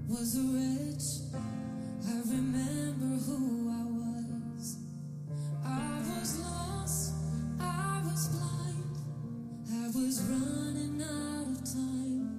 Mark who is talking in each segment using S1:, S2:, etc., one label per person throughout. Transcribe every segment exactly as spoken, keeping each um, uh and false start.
S1: was a wretch. I remember who I was. I was lost, I was blind, I was running out of time.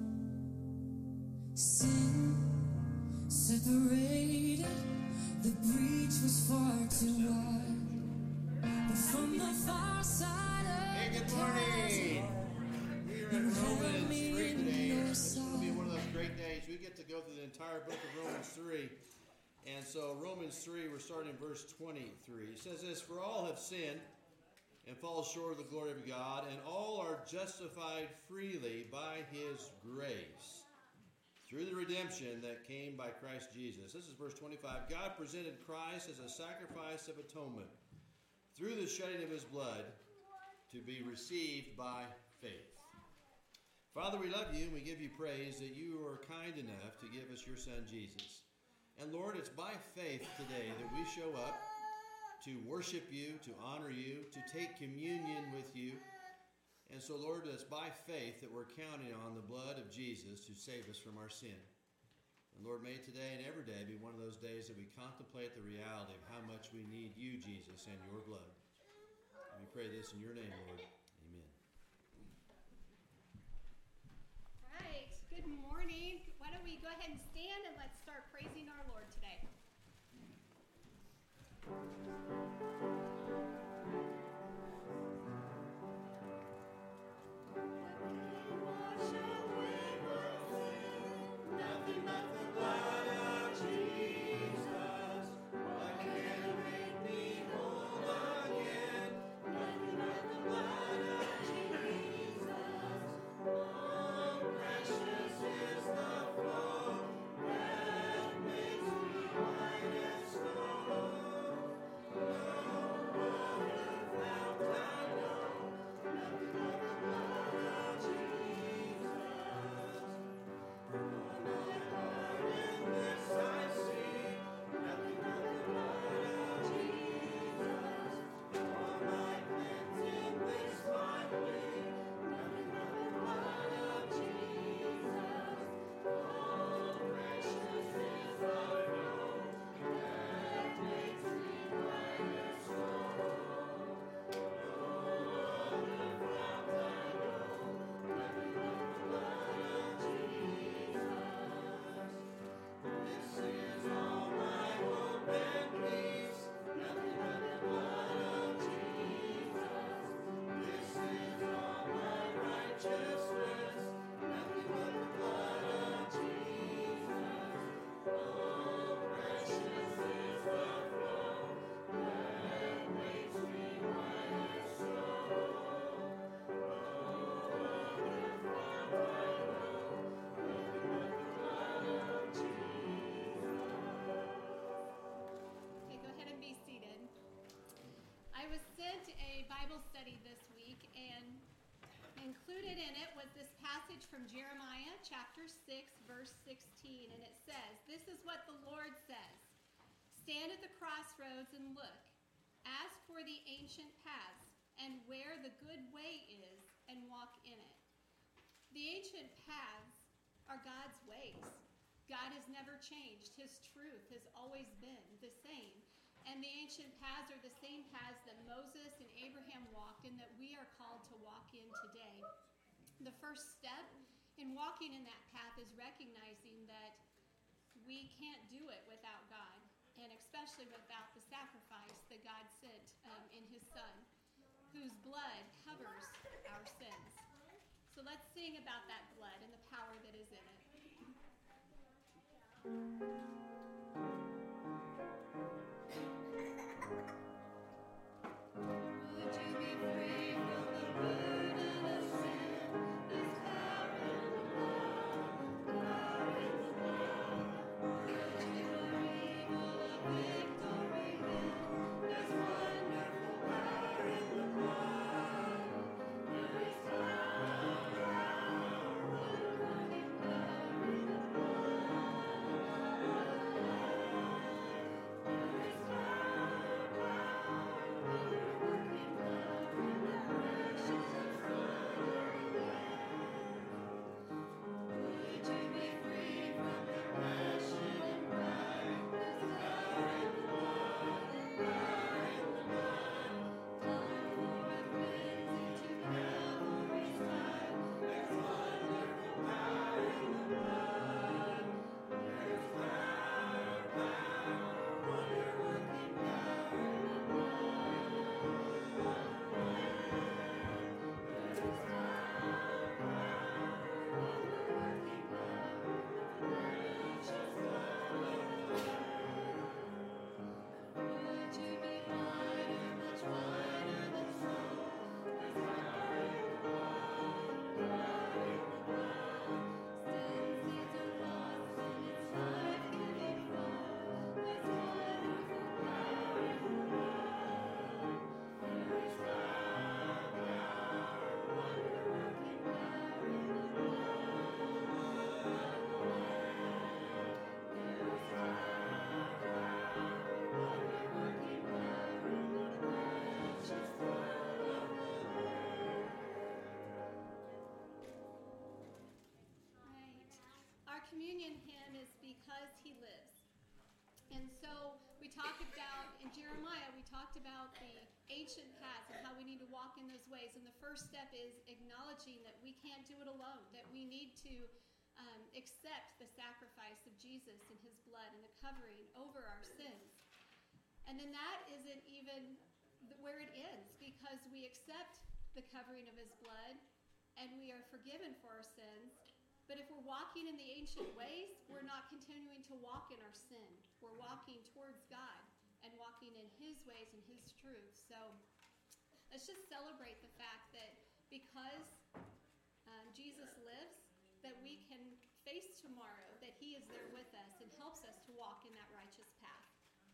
S1: Sin separated, the breach was far too wide. But from the far side of
S2: Hey, good
S1: the
S2: morning. We are in Romans three today. This will be
S1: side.
S2: one of those great days. We get to go through the entire book of Romans three. And so Romans three, we're starting in verse twenty-three. It says this, "For all have sinned and fall short of the glory of God, and all are justified freely by his grace, through the redemption that came by Christ Jesus." This is verse twenty-five. "God presented Christ as a sacrifice of atonement through the shedding of his blood to be received by faith." Father, we love you and we give you praise that you are kind enough to give us your son Jesus. And Lord, it's by faith today that we show up to worship you, to honor you, to take communion with you. And so, Lord, it's by faith that we're counting on the blood of Jesus to save us from our sin. And Lord, may today and every day be one of those days that we contemplate the reality of how much we need you, Jesus, and your blood. And we pray this in your name, Lord. Amen.
S3: All right, good morning. Why don't we go ahead and stand and let's start praising our Lord today.
S2: Nothing but the blood of Jesus. What can make me whole again? Nothing but the blood of Jesus. Oh, precious is the flow that makes me white as snow. No other fount I know. Nothing but the blood of Jesus. This I see, nothing but the blood of Jesus. All my cleansing, this my plea, nothing but the blood of Jesus. Oh, precious is the flow that makes me white as snow. No other fount I know, nothing but the blood of Jesus. This is all my hope and peace, nothing but the blood of Jesus. This is all my righteousness, nothing but the blood of Jesus. Oh, precious is the flow that makes me white as snow. No other fount I know, nothing but the blood of Jesus.
S3: Okay, go ahead and be seated. I was sent a Bible study this week, and included in it was this passage from Jeremiah chapter six, verse sixteen, and it says, "This is what the Lord says. Stand at the crossroads and look. Ask for the ancient paths, and where the good way is, and walk in it." The ancient paths are God's ways. God has never changed. His truth has always been the same. And the ancient paths are the same paths that Moses and Abraham walked and that we are called to walk in today. The first step in walking in that path is recognizing that we can't do it without God, and especially without the sacrifice that God sent um, in his Son, whose blood covers our sins. So let's sing about that blood and the power that is in it. Would you be free from the burden of sin? There's power in the blood, power in the blood. Would you believe all the victory win? There's wonderful power in the blood. There is power, overcoming power in the blood. communion hymn is Because He Lives. And so we talked about, in Jeremiah, we talked about the ancient paths and how we need to walk in those ways. And the first step is acknowledging that we can't do it alone, that we need to um, accept the sacrifice of Jesus and his blood and the covering over our sins. And then that isn't even where it ends, because we accept the covering of his blood and we are forgiven for our sins. But if we're walking in the ancient ways, we're not continuing to walk in our sin. We're walking towards God and walking in his ways and his truth. So let's just celebrate the fact that because um, Jesus lives, that we can face tomorrow, that he is there with us and helps us to walk in that righteous path.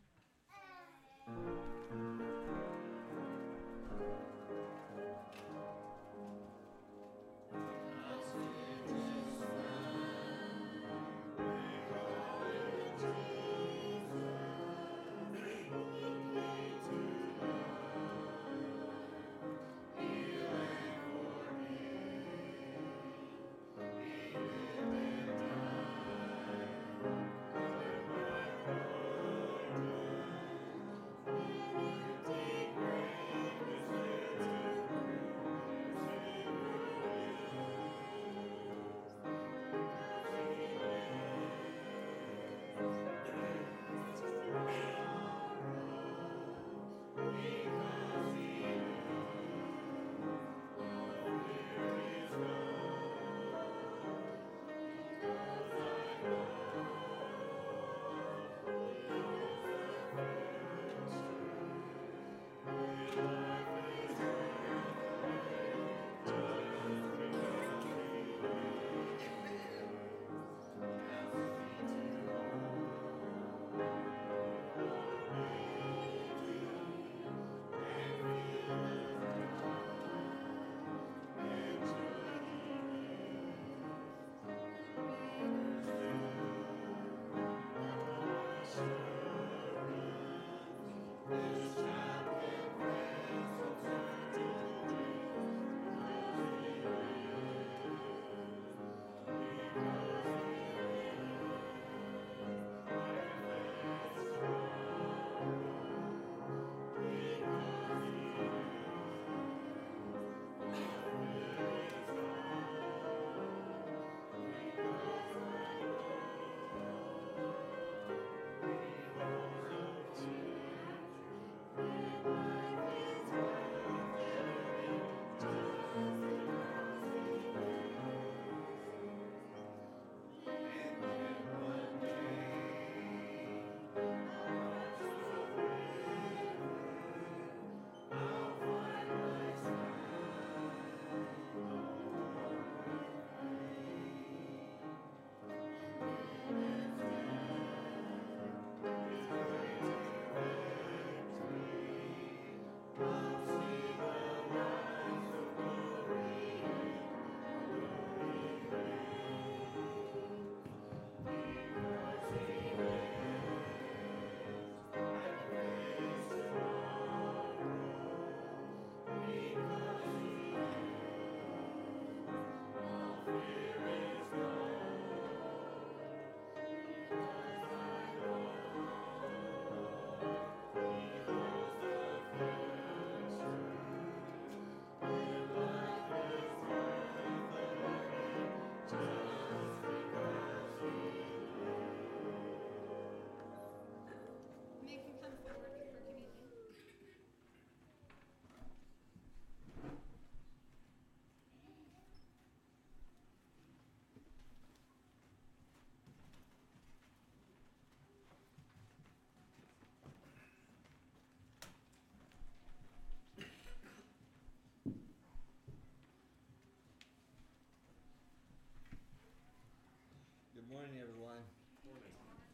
S4: Good morning, everyone.
S2: Morning.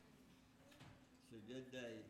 S4: It's a good day.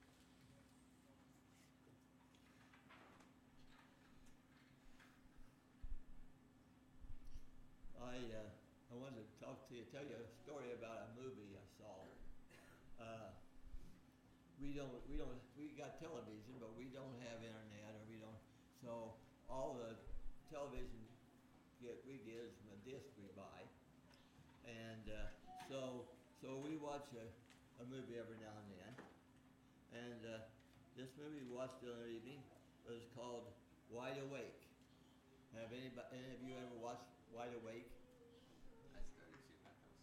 S4: I uh, I wanted to talk to you, tell you a story about a movie I saw. Uh, we don't we don't we got television, but we don't have internet, or we don't. So all the television get we get is from a disc we buy, and uh, So, so we watch a, a movie every now and then, and uh, this movie we watched the other evening was called Wide Awake. Have anybody, any of you ever watched Wide Awake?
S5: I started to see that house.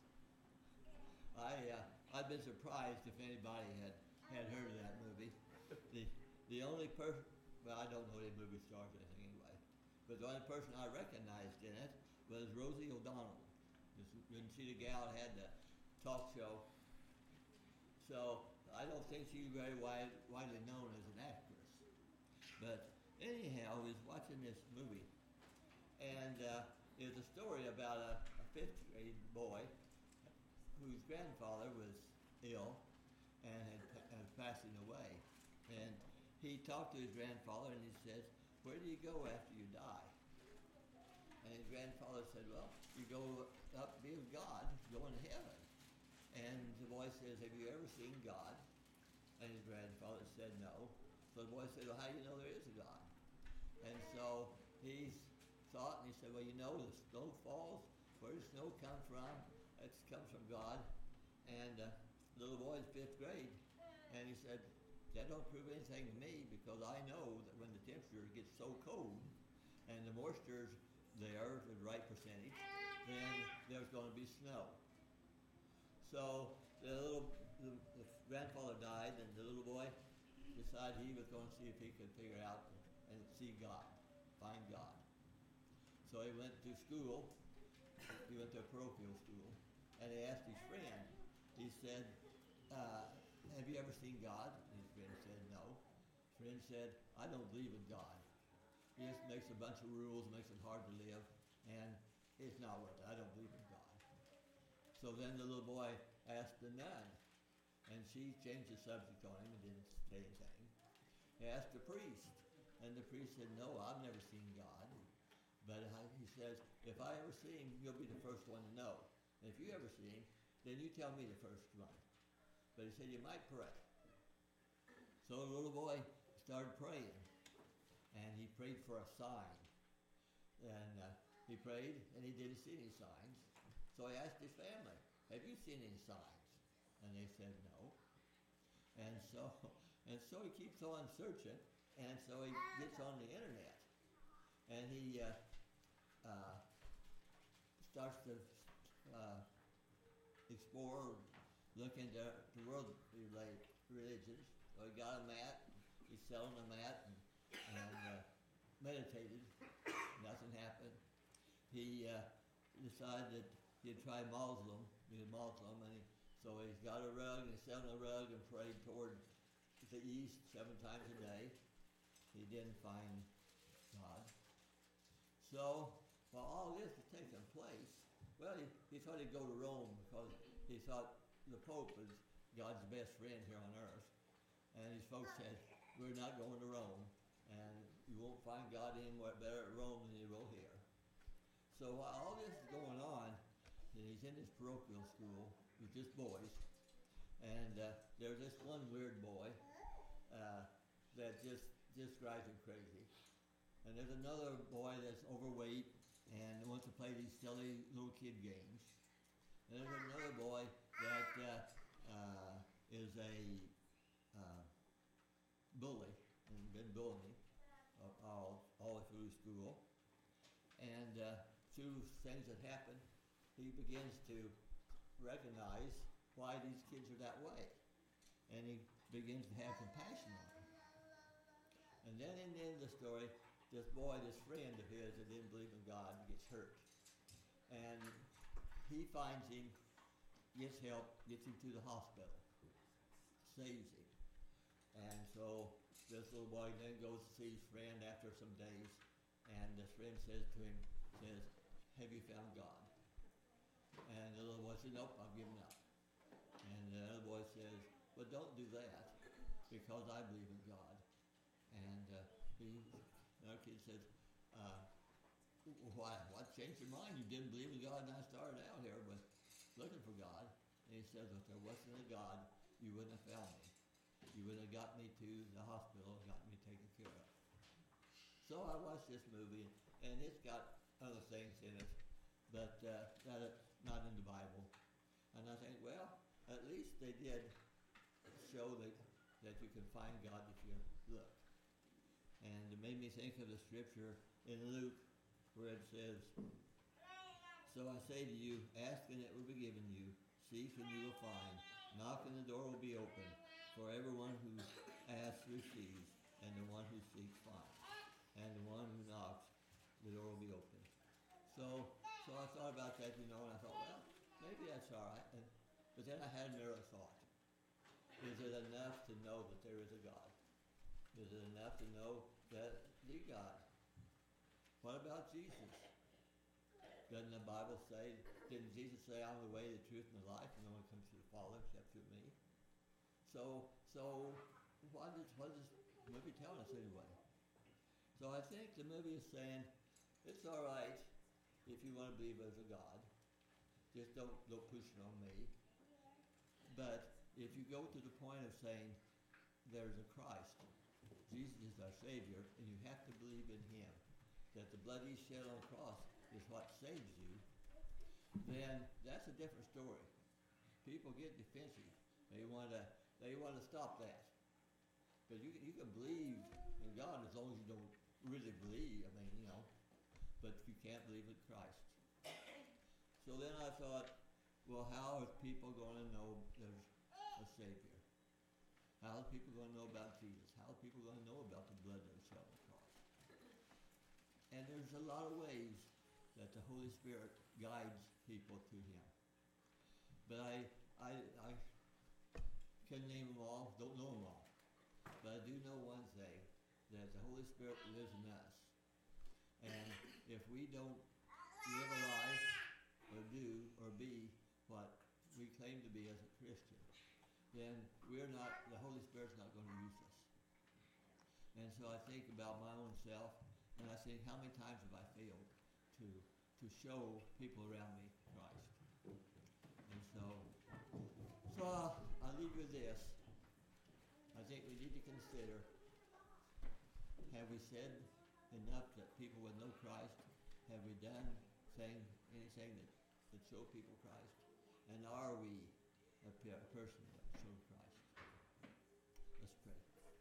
S4: I uh, I've been surprised if anybody had, had heard of that movie. The the only person, well, I don't know any movie stars or anything anyway, but the only person I recognized in it was Rosie O'Donnell. You can see the gal had the talk show. So I don't think she's very wide, widely known as an actress. But anyhow, I was watching this movie, and uh, it was a story about a, a fifth grade boy whose grandfather was ill and had, had passing away. And he talked to his grandfather and he says, "Where do you go after you die?" And his grandfather said, "Well, you go up, be with God, go into heaven." And the boy says, "Have you ever seen God?" And his grandfather said, "No." So the boy said, "Well, how do you know there is a God?" And so he thought, and he said, "Well, you know, the snow falls. Where does snow come from? It comes from God." And uh, the little boy's fifth grade. And he said, "That don't prove anything to me, because I know that when the temperature gets so cold and the moisture's there, the right percentage, then there's going to be snow." So the little the, the grandfather died, and the little boy decided he was going to see if he could figure out and see God, find God. So he went to school. He went to a parochial school, and he asked his friend. He said, uh, "Have you ever seen God?" And his friend said, "No." His friend said, "I don't believe in God. He just makes a bunch of rules, makes it hard to live, and it's not worth it. I don't believe in God." So then the little boy asked the nun, and she changed the subject on him and didn't say anything. He asked the priest, and the priest said, "No, I've never seen God. But I, he says, if I ever see him, you'll be the first one to know. And if you ever see him, then you tell me the first one." But he said, "You might pray." So the little boy started praying. And he prayed for a sign. And uh, he prayed, and he didn't see any signs. So he asked his family, "Have you seen any signs?" And they said no. And so, and so he keeps on searching, and so he gets on the internet. And he uh, uh, starts to uh, explore, look into the world religions. So he got a mat, he's selling a mat, and and uh, meditated. Nothing happened. He uh, decided that he'd try Muslim, be a Muslim, and he, so he's got a rug, and he's selling a rug, and prayed toward the east seven times a day. He didn't find God. So while all this was taking place, well, he, he thought he'd go to Rome, because he thought the Pope was God's best friend here on earth. And his folks said, "We're not going to Rome. And you won't find God anywhere better at Rome than you will here." So while all this is going on, and he's in this parochial school with just boys, and uh, there's this one weird boy uh, that just just drives him crazy. And there's another boy that's overweight and wants to play these silly little kid games. And there's another boy that uh, uh, is a uh, bully, and been bullying uh, all, all through school. And uh, through things that happen, he begins to recognize why these kids are that way. And he begins to have compassion on them. And then in the end of the story, this boy, this friend of his that didn't believe in God, gets hurt. And he finds him, gets help, gets him to the hospital, saves him. And so this little boy then goes to see his friend after some days, and this friend says to him, says, "Have you found God?" And the little boy says, "Nope, I've given up." And the other boy says, "Well, don't do that, because I believe in God." And uh, he, our kid says, uh, "Why? What changed your mind? You didn't believe in God, and I started out here with looking for God." And he says, "If there wasn't a God, you wouldn't have found me. You would have got me to the hospital and got me taken care of." So I watched this movie, and it's got other things in it, but uh, that are not in the Bible. And I think well, at least they did show that, that you can find God if you look. And it made me think of the scripture in Luke where it says, so I say to you, ask and it will be given you, seek and you will find, knock and the door will be open. For everyone who asks receives, and the one who seeks finds, and the one who knocks, the door will be open. So, so I thought about that, you know, and I thought, well, maybe that's all right. And, but then I had another thought. Is it enough to know that there is a God? Is it enough to know that the God? What about Jesus? Doesn't the Bible say, didn't Jesus say, I'm the way, the truth, and the life, and no one comes to the Father except through me? So, so what is, what is this movie telling us anyway? So I think the movie is saying, it's all right if you want to believe there's a God. Just don't, don't push it on me. But if you go to the point of saying there's a Christ, Jesus is our Savior, and you have to believe in Him, that the blood He shed on the cross is what saves you, then that's a different story. People get defensive. They want to they want to stop that. But you you can believe in God as long as you don't really believe. I mean, you know, but you can't believe in Christ. So then I thought, well, how are people going to know there's a Savior? How are people going to know about Jesus? How are people going to know about the blood that was shed on the cross? And there's a lot of ways that the Holy Spirit guides people to Him. But I, I, I can name them all, don't know them all. But I do know one thing, that the Holy Spirit lives in us. And if we don't live a life or do or be what we claim to be as a Christian, then we're not, the Holy Spirit's not going to use us. And so I think about my own self, and I think, how many times have I failed to to show people around me Christ? And so, so I'll, I'll leave you with this. I think we need to consider, have we said enough that people would know Christ? Have we done saying anything that would show people Christ? And are we a, pe- a person that would show Christ? Let's pray.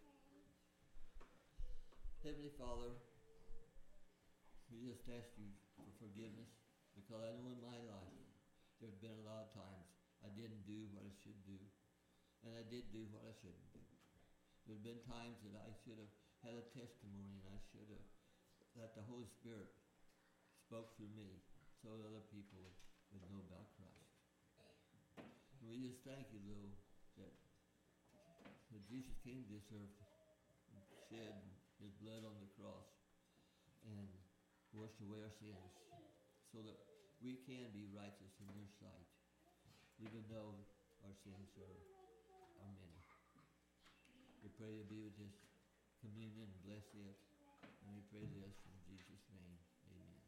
S4: Heavenly Father, we just ask you for forgiveness, because I know in my life there's been a lot of times I didn't do what I should do, and I did do what I shouldn't do. There's been times that I should have had a testimony, and I should have let the Holy Spirit spoke through me so that other people would, would know about Christ. And we just thank you, Lou, that, that Jesus came to this earth and shed His blood on the cross and washed away our sins so that we can be righteous in your sight, even though our sins are, are many. We pray to be with this communion and bless it, and we pray this in Jesus' name. Amen.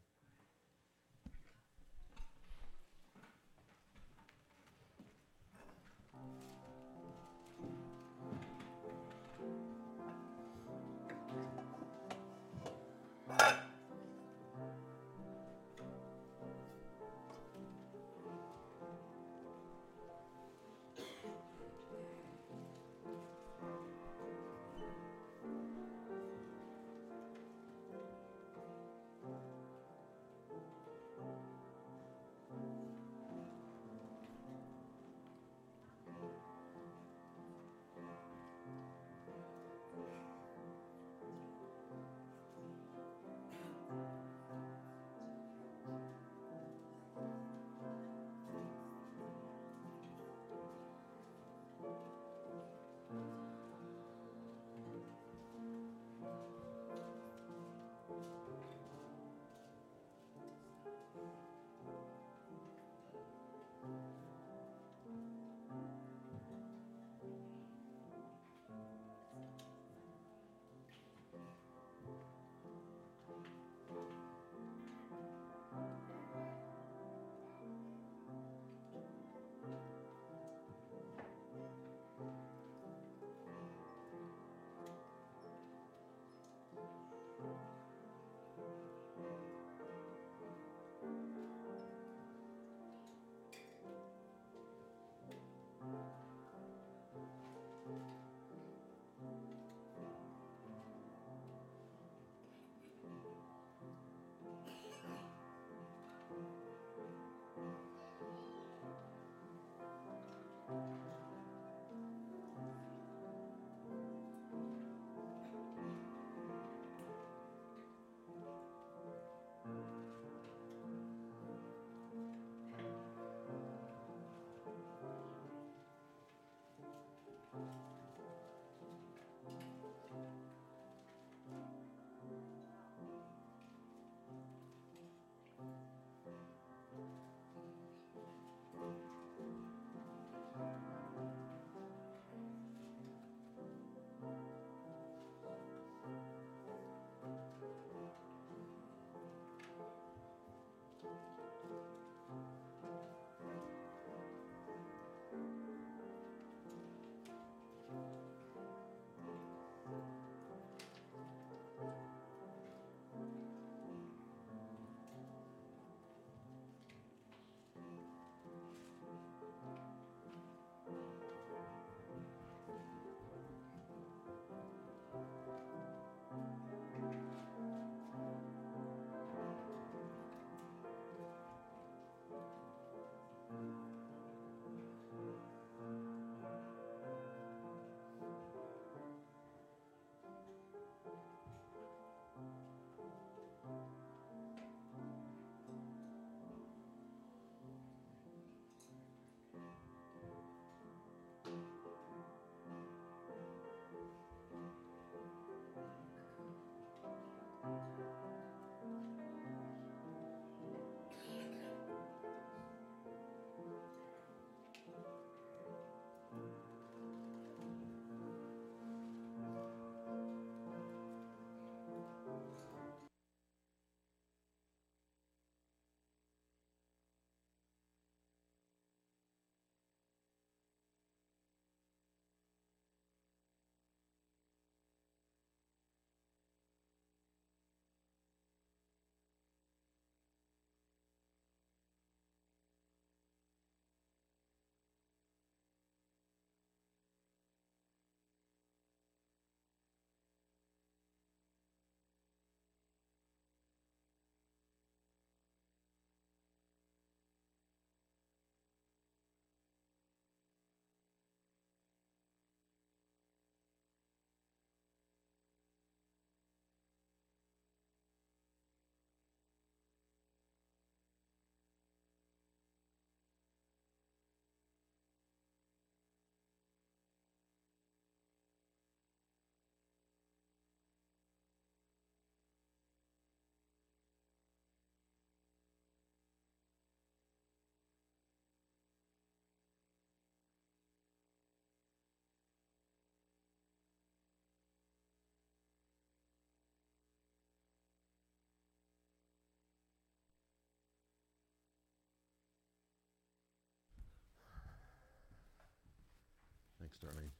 S2: Thanks, Darlene.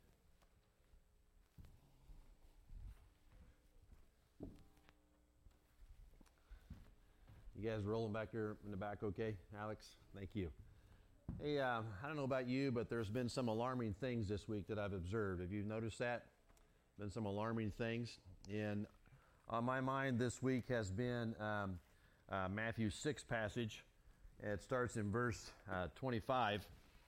S2: You guys rolling back there in the back okay, Alex? Thank you. Hey, uh, I don't know about you, but there's been some alarming things this week that I've observed. Have you noticed that? Been some alarming things. And on my mind this week has been um, uh, Matthew six passage. It starts in verse uh, twenty-five.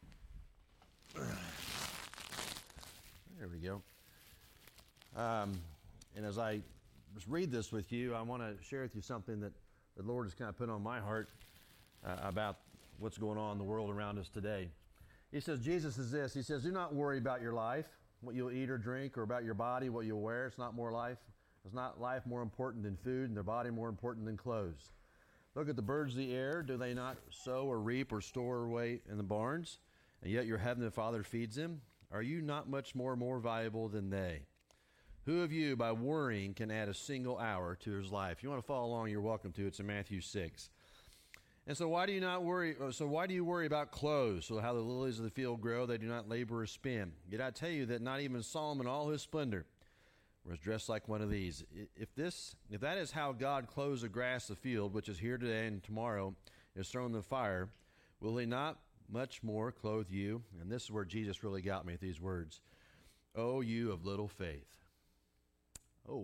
S2: There we go. Um, and as I just read this with you, I want to share with you something that the Lord has kind of put on my heart uh, about what's going on in the world around us today. He says, Jesus is this. He says, do not worry about your life, what you'll eat or drink, or about your body, what you'll wear. It's not more life. It's not life more important than food, and their body more important than clothes. Look at the birds of the air. Do they not sow or reap or store away in the barns? And yet your heavenly Father feeds them. Are you not much more more valuable than they? Who of you, by worrying, can add a single hour to his life? If you want to follow along, you're welcome to. It's in Matthew six. And so why do you not worry? So why do you worry about clothes? So how the lilies of the field grow, they do not labor or spin. Yet I tell you that not even Solomon, in all his splendor, was dressed like one of these. If this, if that is how God clothes the grass of the field, which is here today and tomorrow is thrown in the fire, will he not much more clothe you? And this is where Jesus really got me with these words. O you of little faith. Oh.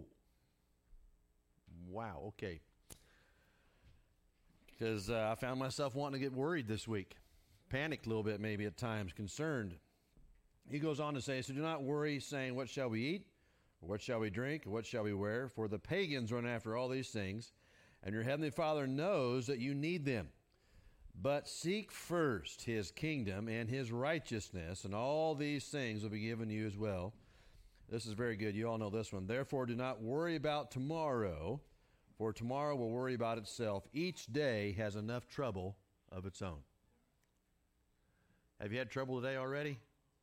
S2: Wow, okay. Because uh, I found myself wanting to get worried this week. Panicked a little bit maybe at times, concerned. He goes on to say, so do not worry, saying, what shall we eat? Or what shall we drink? Or what shall we wear? For the pagans run after all these things, and your heavenly Father knows that you need them. But seek first his kingdom and his righteousness, and all these things will be given you as well. This is very good. You all know this one. Therefore, do not worry about tomorrow, for tomorrow will worry about itself. Each day has enough trouble of its own. Have you had trouble today already?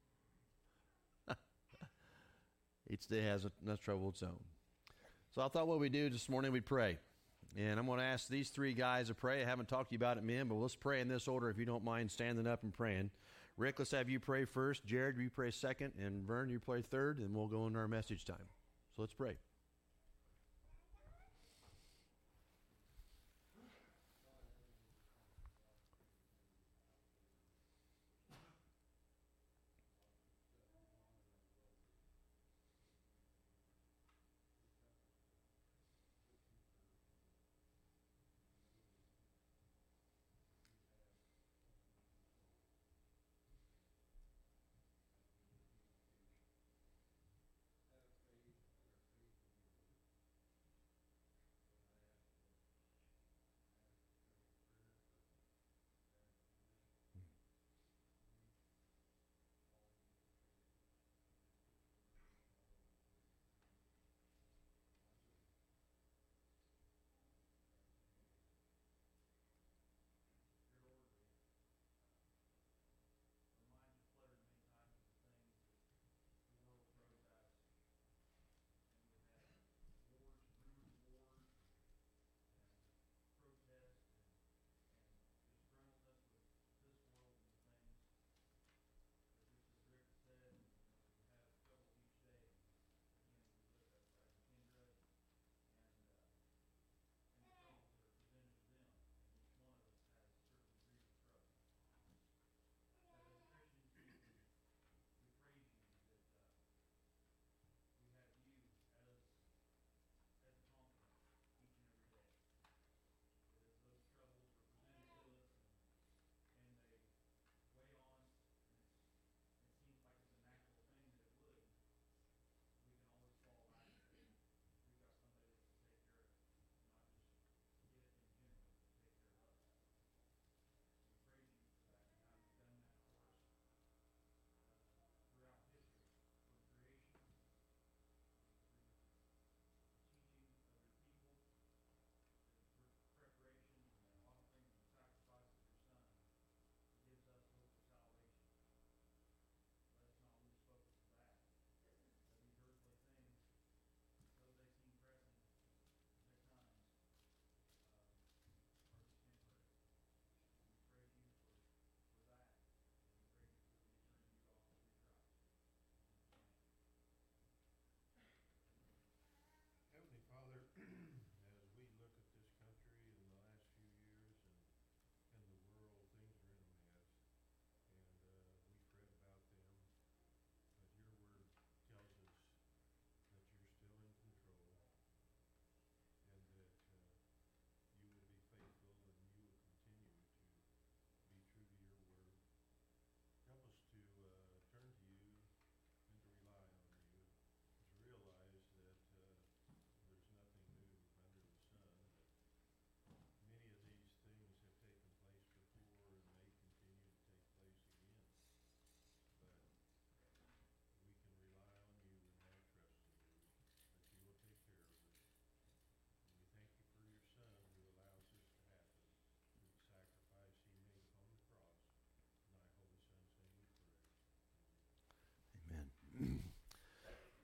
S2: Each day has enough trouble of its own. So I thought what we'd do this morning, we'd pray. And I'm going to ask these three guys to pray. I haven't talked to you about it, men, but let's pray in this order if you don't mind standing up and praying. Rick, let's have you pray first. Jared, you pray second. And Vern, you pray third. And we'll go into our message time. So let's pray.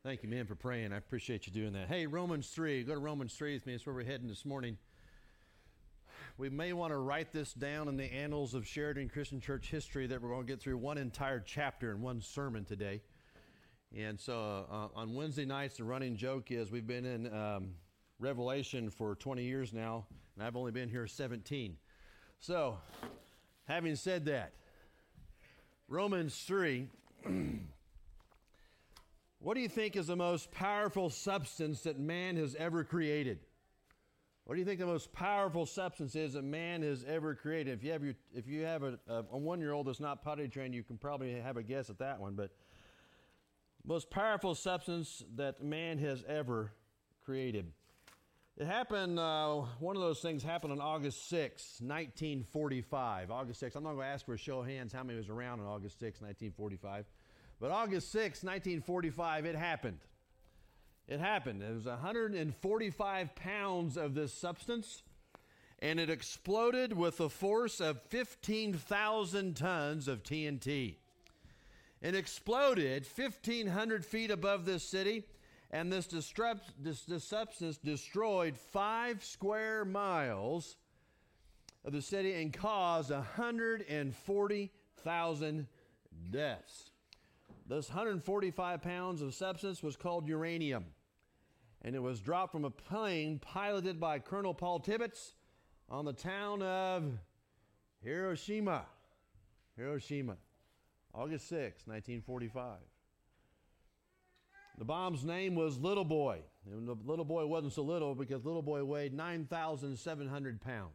S2: Thank you, man, for praying. I appreciate you doing that. Hey, Romans three. Go to Romans three with me. That's where we're heading this morning. We may want to write this down in the annals of Sheridan Christian Church history that we're going to get through one entire chapter in one sermon today. And so uh, on Wednesday nights, the running joke is we've been in um, Revelation for twenty years now, and I've only been here seventeen. So, having said that, Romans three, what do you think is the most powerful substance that man has ever created? What do you think the most powerful substance is that man has ever created? If you have your, if you have a, a, a one-year-old that's not potty trained, you can probably have a guess at that one. But most powerful substance that man has ever created. It happened, uh, one of those things happened on August sixth, nineteen forty-five. August sixth, I'm not going to ask for a show of hands how many was around on August sixth, nineteen forty-five. But August sixth, nineteen forty-five, it happened. It happened. It was one hundred forty-five pounds of this substance, and it exploded with a force of fifteen thousand tons of T N T. It exploded fifteen hundred feet above this city, and this, disrupt, this, this substance destroyed five square miles of the city and caused one hundred forty thousand deaths. This one hundred forty-five pounds of substance was called uranium, and it was dropped from a plane piloted by Colonel Paul Tibbets on the town of Hiroshima. Hiroshima. August sixth, nineteen forty-five. The bomb's name was Little Boy. And the little boy wasn't so little because Little Boy weighed nine thousand seven hundred pounds.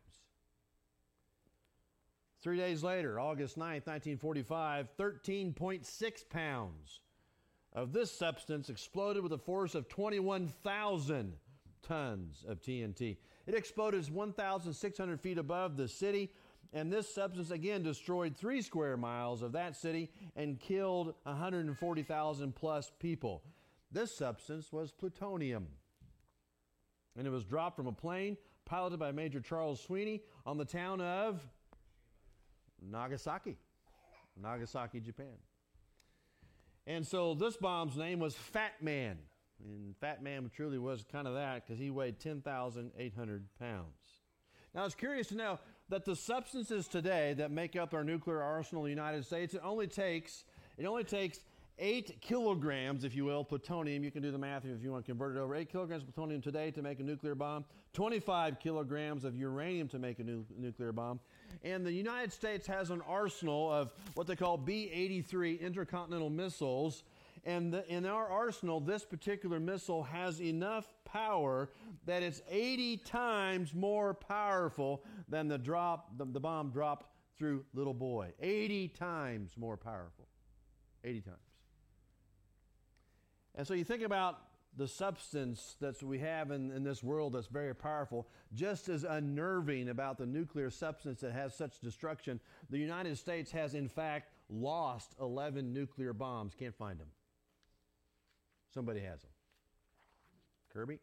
S2: Three days later, August ninth, nineteen forty-five, thirteen point six pounds of this substance exploded with a force of twenty-one thousand tons of T N T. It exploded one thousand six hundred feet above the city, and this substance again destroyed three square miles of that city and killed one hundred forty thousand plus people. This substance was plutonium, and it was dropped from a plane piloted by Major Charles Sweeney on the town of Nagasaki, Nagasaki, Japan. And so this bomb's name was Fat Man, and Fat Man truly was kind of that because he weighed ten thousand eight hundred pounds. Now, it's curious to know that the substances today that make up our nuclear arsenal in the United States, it only takes, it only takes eight kilograms, if you will, plutonium. You can do the math if you want to convert it over. Eight kilograms of plutonium today to make a nuclear bomb, twenty-five kilograms of uranium to make a nu- nuclear bomb. And the United States has an arsenal of what they call B eighty-three intercontinental missiles. And the, in our arsenal, this particular missile has enough power that it's eighty times more powerful than the drop, the, the bomb dropped through Little Boy. eighty times more powerful. eighty times. And so you think about the substance that we have in, in this world that's very powerful, just as unnerving about the nuclear substance that has such destruction. The United States has, in fact, lost eleven nuclear bombs. Can't find them. Somebody has them. Kirby?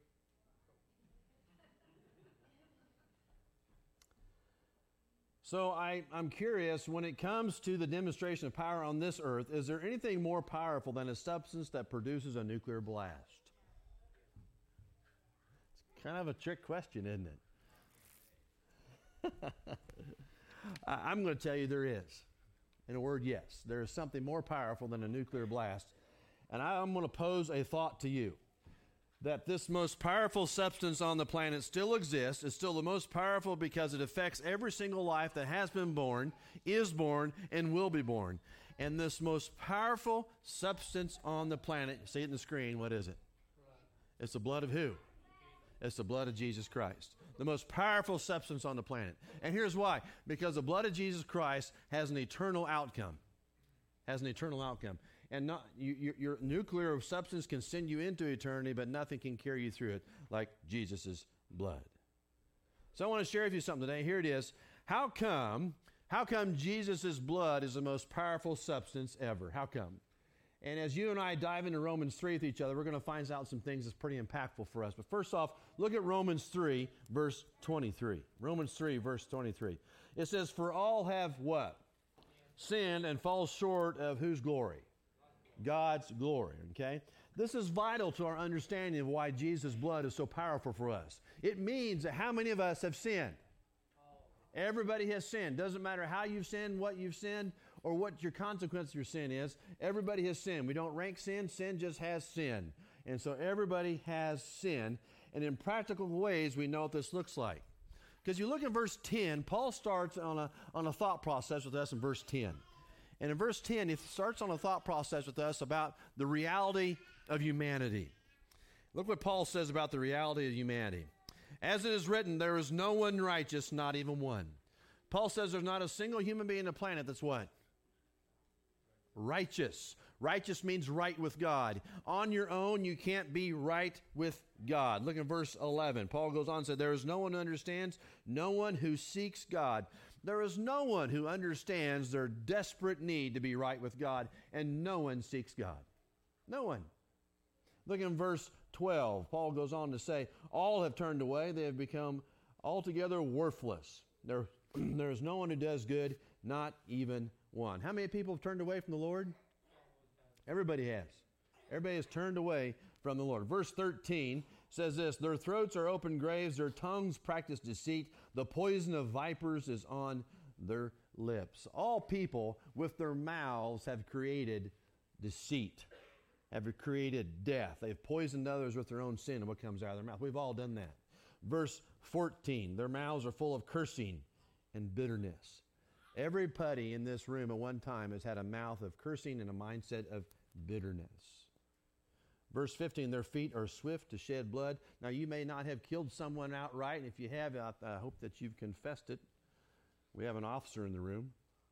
S2: So I, I'm curious, when it comes to the demonstration of power on this earth, is there anything more powerful than a substance that produces a nuclear blast? It's kind of a trick question, isn't it? I, I'm going to tell you there is. In a word, yes. There is something more powerful than a nuclear blast. And I, I'm going to pose a thought to you. That this most powerful substance on the planet still exists. It's still the most powerful because it affects every single life that has been born, is born, and will be born. And this most powerful substance on the planet, you see it in the screen, what is it? It's the blood of who? It's the blood of Jesus Christ. The most powerful substance on the planet. And here's why. Because the blood of Jesus Christ has an eternal outcome. Has an eternal outcome. And not you, your, your nuclear substance can send you into eternity, but nothing can carry you through it like Jesus' blood. So I want to share with you something today. Here it is. How come, how come Jesus' blood is the most powerful substance ever? How come? And as you and I dive into Romans three with each other, we're going to find out some things that's pretty impactful for us. But first off, look at Romans three, verse twenty-three. Romans three, verse twenty-three. It says, for all have what? Sinned and fall short of whose glory? God's glory, okay? This is vital to our understanding of why Jesus' blood is so powerful for us. It means that how many of us have sinned? Everybody has sinned. Doesn't matter how you've sinned, what you've sinned, or what your consequence of your sin is. Everybody has sinned. We don't rank sin. Sin just has sin. And so everybody has sin. And in practical ways, we know what this looks like. Because you look at verse ten, Paul starts on a, on a thought process with us in verse ten. And in verse ten, he starts on a thought process with us about the reality of humanity. Look what Paul says about the reality of humanity. As it is written, there is no one righteous, not even one. Paul says there's not a single human being on the planet that's what? Righteous. Righteous means right with God. On your own, you can't be right with God. Look at verse eleven. Paul goes on and said, there is no one who understands, no one who seeks God. There is no one who understands their desperate need to be right with God, and no one seeks God. No one. Look in verse twelve. Paul goes on to say, all have turned away. They have become altogether worthless. There, there is no one who does good, not even one. How many people have turned away from the Lord? Everybody has. Everybody has turned away from the Lord. Verse thirteen says this, their throats are open graves, their tongues practice deceit, the poison of vipers is on their lips. All people with their mouths have created deceit, have created death. They've poisoned others with their own sin and what comes out of their mouth. We've all done that. Verse fourteen, their mouths are full of cursing and bitterness. Everybody in this room at one time has had a mouth of cursing and a mindset of bitterness. Verse fifteen, their feet are swift to shed blood. Now, you may not have killed someone outright, and if you have, I, I hope that you've confessed it. We have an officer in the room.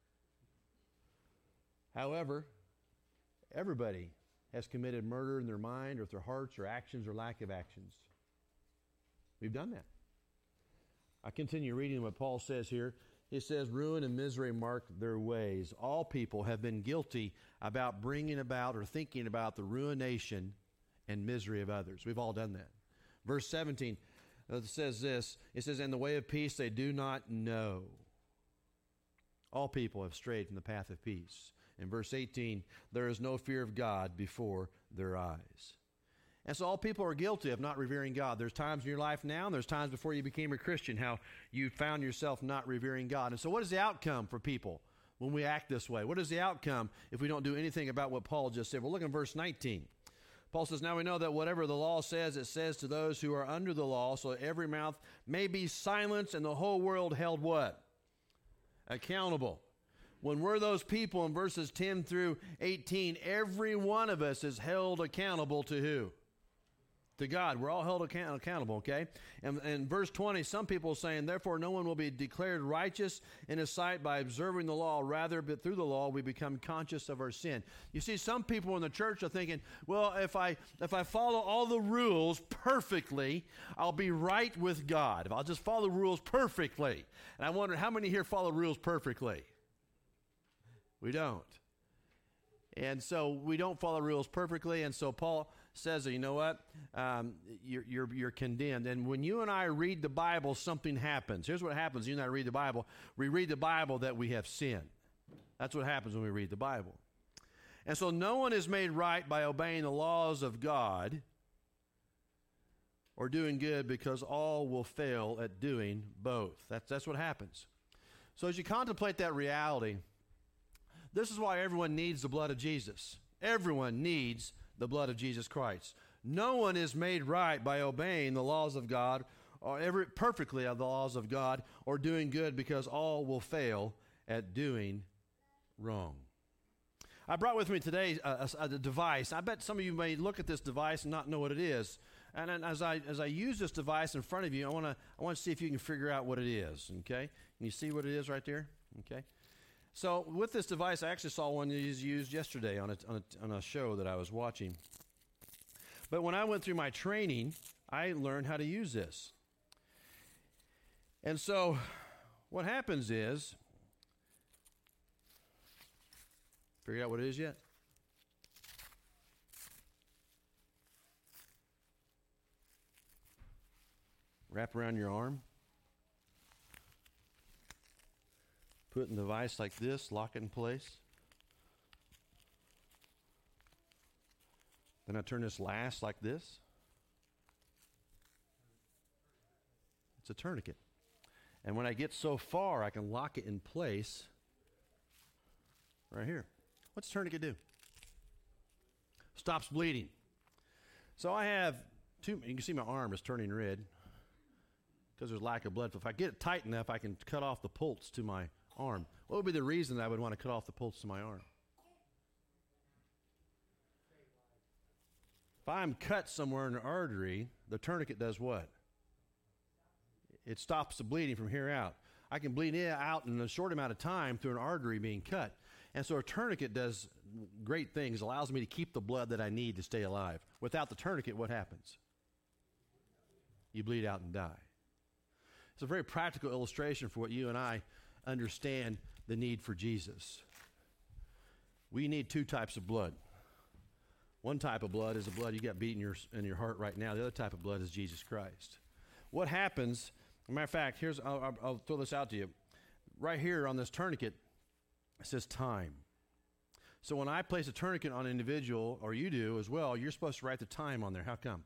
S2: However, everybody has committed murder in their mind or with their hearts or actions or lack of actions. We've done that. I continue reading what Paul says here. He says, ruin and misery mark their ways. All people have been guilty about bringing about or thinking about the ruination and misery of others. We've all done that. Verse seventeen uh, says this. It says, in the way of peace they do not know. All people have strayed from the path of peace. In verse eighteen, there is no fear of God before their eyes. And so all people are guilty of not revering God. There's times in your life now, and there's times before you became a Christian, how you found yourself not revering God. And so what is the outcome for people when we act this way? What is the outcome if we don't do anything about what Paul just said? Well, look in verse nineteen. Paul says, now we know that whatever the law says, it says to those who are under the law, so that every mouth may be silenced and the whole world held what? Accountable. When we're those people in verses ten through eighteen, every one of us is held accountable to who? To God. We're all held account- accountable, okay? And in verse twenty, some people are saying, therefore no one will be declared righteous in his sight by observing the law. Rather, but through the law we become conscious of our sin. You see, some people in the church are thinking, well, if I if I follow all the rules perfectly, I'll be right with God. If I'll just follow the rules perfectly. And I wonder, how many here follow rules perfectly? We don't. And so we don't follow rules perfectly, and so Paul says, you know what, um, you're, you're, you're condemned. And when you and I read the Bible, something happens. Here's what happens. You and I read the Bible. We read the Bible that we have sinned. That's what happens when we read the Bible. And so no one is made right by obeying the laws of God or doing good, because all will fail at doing both. That's, that's what happens. So as you contemplate that reality, this is why everyone needs the blood of Jesus. Everyone needs the blood of Jesus Christ. No one is made right by obeying the laws of God or every perfectly of the laws of God or doing good, because all will fail at doing wrong. I brought with me today a, a, a device. I bet some of you may look at this device and not know what it is. And then as I as I use this device in front of you, I want to I want to see if you can figure out what it is. Okay, can you see what it is right there? Okay. So with this device, I actually saw one used yesterday on a, on a, on a show that I was watching. But when I went through my training, I learned how to use this. And so what happens is, figure out what it is yet? Wrap around your arm. Put in the device like this, lock it in place. Then I turn this last like this. It's a tourniquet. And when I get so far, I can lock it in place right here. What's a tourniquet do? Stops bleeding. So I have two, you can see my arm is turning red because there's lack of blood flow. If I get it tight enough, I can cut off the pulse to my arm. What would be the reason that I would want to cut off the pulse to my arm? If I'm cut somewhere in an artery, the tourniquet does what? It stops the bleeding from here out. I can bleed it out in a short amount of time through an artery being cut. And so a tourniquet does great things, allows me to keep the blood that I need to stay alive. Without the tourniquet, what happens? You bleed out and die. It's a very practical illustration for what you and I understand the need for Jesus. We need two types of blood. One type of blood is the blood you got beating your, in your heart right now. The other type of blood is Jesus Christ. What happens, as a matter of fact, here's, I'll, I'll, I'll throw this out to you. Right here on this tourniquet, it says time. So when I place a tourniquet on an individual, or you do as well, you're supposed to write the time on there. How come?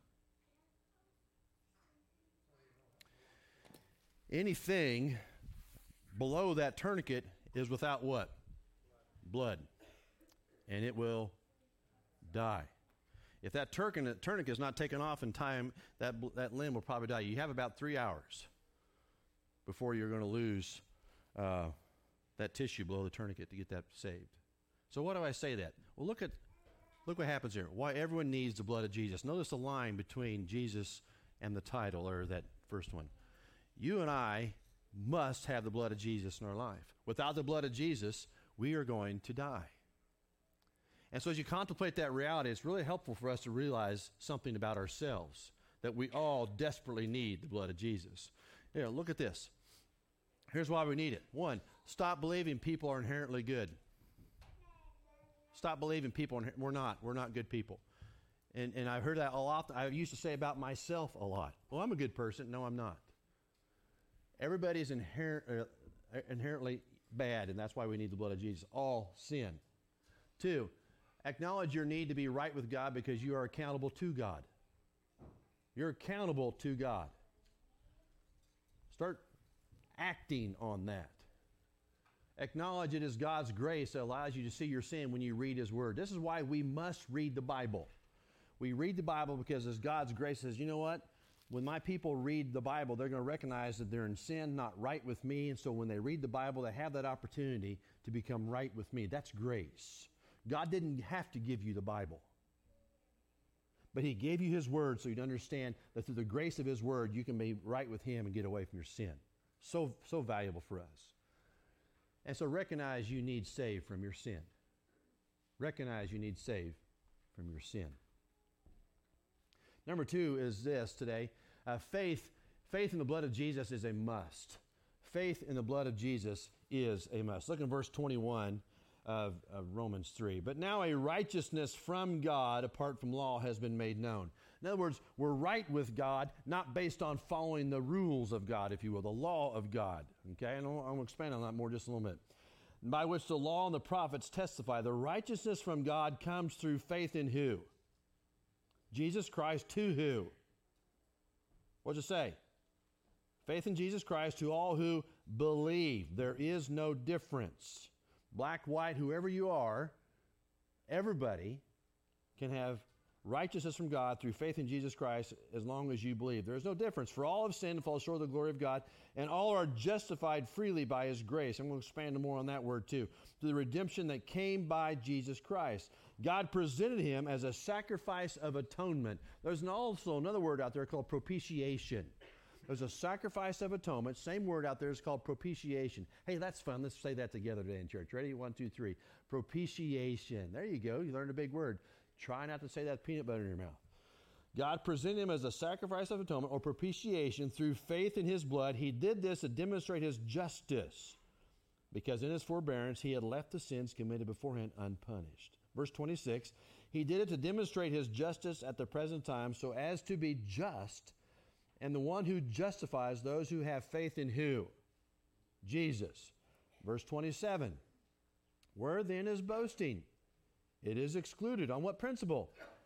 S2: Anything below that tourniquet is without what? Blood. And it will die. If that tourniquet, tourniquet is not taken off in time, that, that limb will probably die. You have about three hours before you're going to lose uh, that tissue below the tourniquet to get that saved. So what do I say that? Well, look at look what happens here. Why everyone needs the blood of Jesus. Notice the line between Jesus and the title, or that first one. You and I must have the blood of Jesus in our life. Without the blood of Jesus, we are going to die. And so as you contemplate that reality, it's really helpful for us to realize something about ourselves, that we all desperately need the blood of Jesus. You know, look at this. Here's why we need it. One, stop believing people are inherently good. Stop believing people, are, we're not. We're not good people. And, and I've heard that a lot. I used to say about myself a lot. Well, I'm a good person. No, I'm not. Everybody is inherent, uh, inherently bad, and that's why we need the blood of Jesus. All sin. Two, acknowledge your need to be right with God because you are accountable to God. You're accountable to God. Start acting on that. Acknowledge it is God's grace that allows you to see your sin when you read His Word. This is why we must read the Bible. We read the Bible because as God's grace says, you know what? When my people read the Bible, they're going to recognize that they're in sin, not right with me. And so when they read the Bible, they have that opportunity to become right with me. That's grace. God didn't have to give you the Bible. But He gave you His Word so you'd understand that through the grace of His Word, you can be right with Him and get away from your sin. So, so valuable for us. And so recognize you need saved from your sin. Recognize you need saved from your sin. Number two is this today. Uh, faith, faith in the blood of Jesus is a must. Faith in the blood of Jesus is a must. Look in verse twenty-one of, of Romans three. But now a righteousness from God apart from law has been made known. In other words, we're right with God, not based on following the rules of God, if you will, the law of God. Okay, and I'm going to expand on that more just a little bit. By which the law and the prophets testify. The righteousness from God comes through faith in who? Jesus Christ to who? What does it say? Faith in Jesus Christ to all who believe. There is no difference. Black, white, whoever you are, everybody can have righteousness from God through faith in Jesus Christ as long as you believe. There is no difference. For all have sinned and fall short of the glory of God, and all are justified freely by His grace. I'm going to expand more on that word too. Through the redemption that came by Jesus Christ. God presented Him as a sacrifice of atonement. There's also another word out there called propitiation. There's a sacrifice of atonement. Same word out there is called propitiation. Hey, that's fun. Let's say that together today in church. Ready? One, two, three. Propitiation. There you go. You learned a big word. Try not to say that with peanut butter in your mouth. God presented Him as a sacrifice of atonement or propitiation through faith in His blood. He did this to demonstrate His justice because in His forbearance He had left the sins committed beforehand unpunished. Verse twenty-six, He did it to demonstrate His justice at the present time so as to be just and the one who justifies those who have faith in who? Jesus. Verse twenty-seven, where then is boasting? It is excluded. On what principle?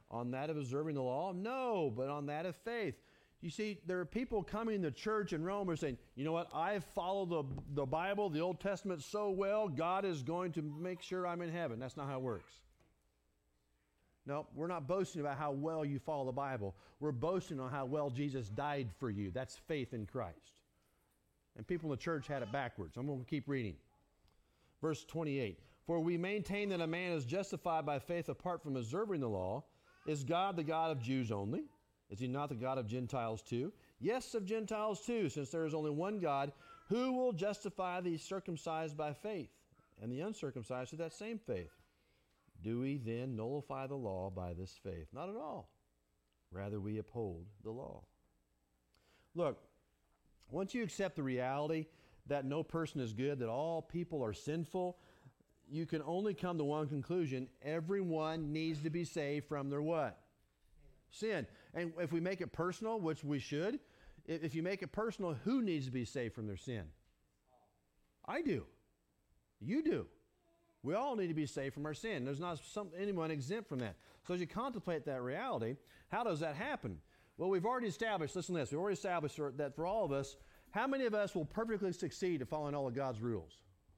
S2: On that of observing the law? No, but on that of faith. You see, there are people coming to church in Rome who are saying, you know what, I follow the, the Bible, the Old Testament so well, God is going to make sure I'm in heaven. That's not how it works. No, we're not boasting about how well you follow the Bible. We're boasting on how well Jesus died for you. That's faith in Christ. And people in the church had it backwards. I'm going to keep reading. Verse twenty-eight. For we maintain that a man is justified by faith apart from observing the law. Is God the God of Jews only? Is he not the God of Gentiles too? Yes, of Gentiles too, since there is only one God, who will justify the circumcised by faith, and the uncircumcised through that same faith. Do we then nullify the law by this faith? Not at all. Rather, we uphold the law. Look, once you accept the reality that no person is good, that all people are sinful, you can only come to one conclusion. Everyone needs to be saved from their what? Sin. And if we make it personal, which we should, if you make it personal, who needs to be saved from their sin? I do. You do. We all need to be saved from our sin. There's not some, anyone exempt from that. So as you contemplate that reality, how does that happen? Well, we've already established, listen to this, we've already established that for all of us, how many of us will perfectly succeed at following all of God's rules?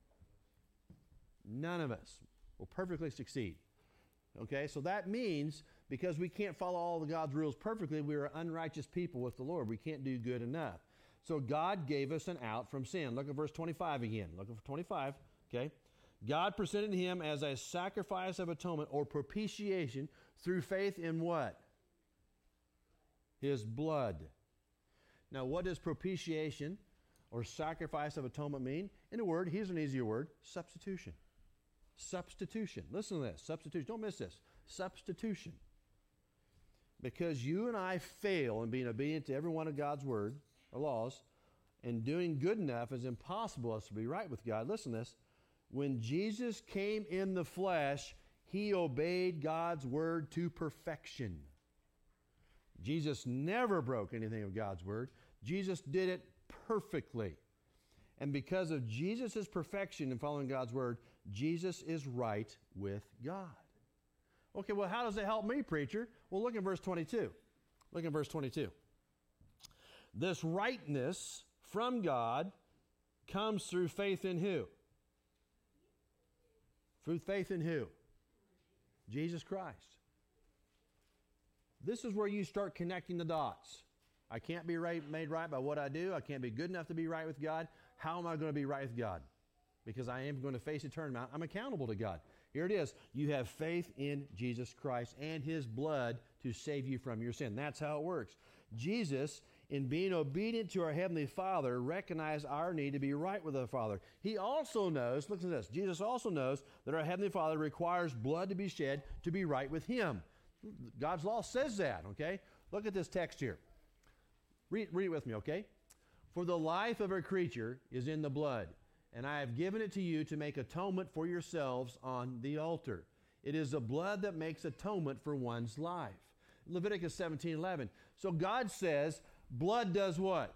S2: None of us will perfectly succeed. Okay, so that means because we can't follow all of God's rules perfectly, we are unrighteous people with the Lord. We can't do good enough. So God gave us an out from sin. Look at verse twenty-five again. Look at twenty-five, okay? God presented him as a sacrifice of atonement or propitiation through faith in what? His blood. Now, what does propitiation or sacrifice of atonement mean? In a word, here's an easier word, substitution. Substitution. Listen to this. Substitution. Don't miss this. Substitution. Because you and I fail in being obedient to every one of God's word or laws, and doing good enough is impossible us to be right with God. Listen to this. When Jesus came in the flesh, he obeyed God's word to perfection. Jesus never broke anything of God's word. Jesus did it perfectly. And because of Jesus' perfection in following God's word, Jesus is right with God. Okay, well, how does it help me, preacher? Well, look at verse twenty-two. Look at verse twenty-two. This rightness from God comes through faith in who? Through faith in who? Jesus Christ. This is where you start connecting the dots. I can't be right, made right by what I do. I can't be good enough to be right with God. How am I going to be right with God? Because I am going to face eternity. I'm accountable to God. Here it is. You have faith in Jesus Christ and his blood to save you from your sin. That's how it works. Jesus, in being obedient to our Heavenly Father, recognized our need to be right with our Father. He also knows, listen to this, Jesus also knows that our Heavenly Father requires blood to be shed to be right with him. God's law says that, okay? Look at this text here. Read, read it with me, okay? For the life of a creature is in the blood, and I have given it to you to make atonement for yourselves on the altar. It is the blood that makes atonement for one's life. Leviticus seventeen eleven. So God says, blood does what?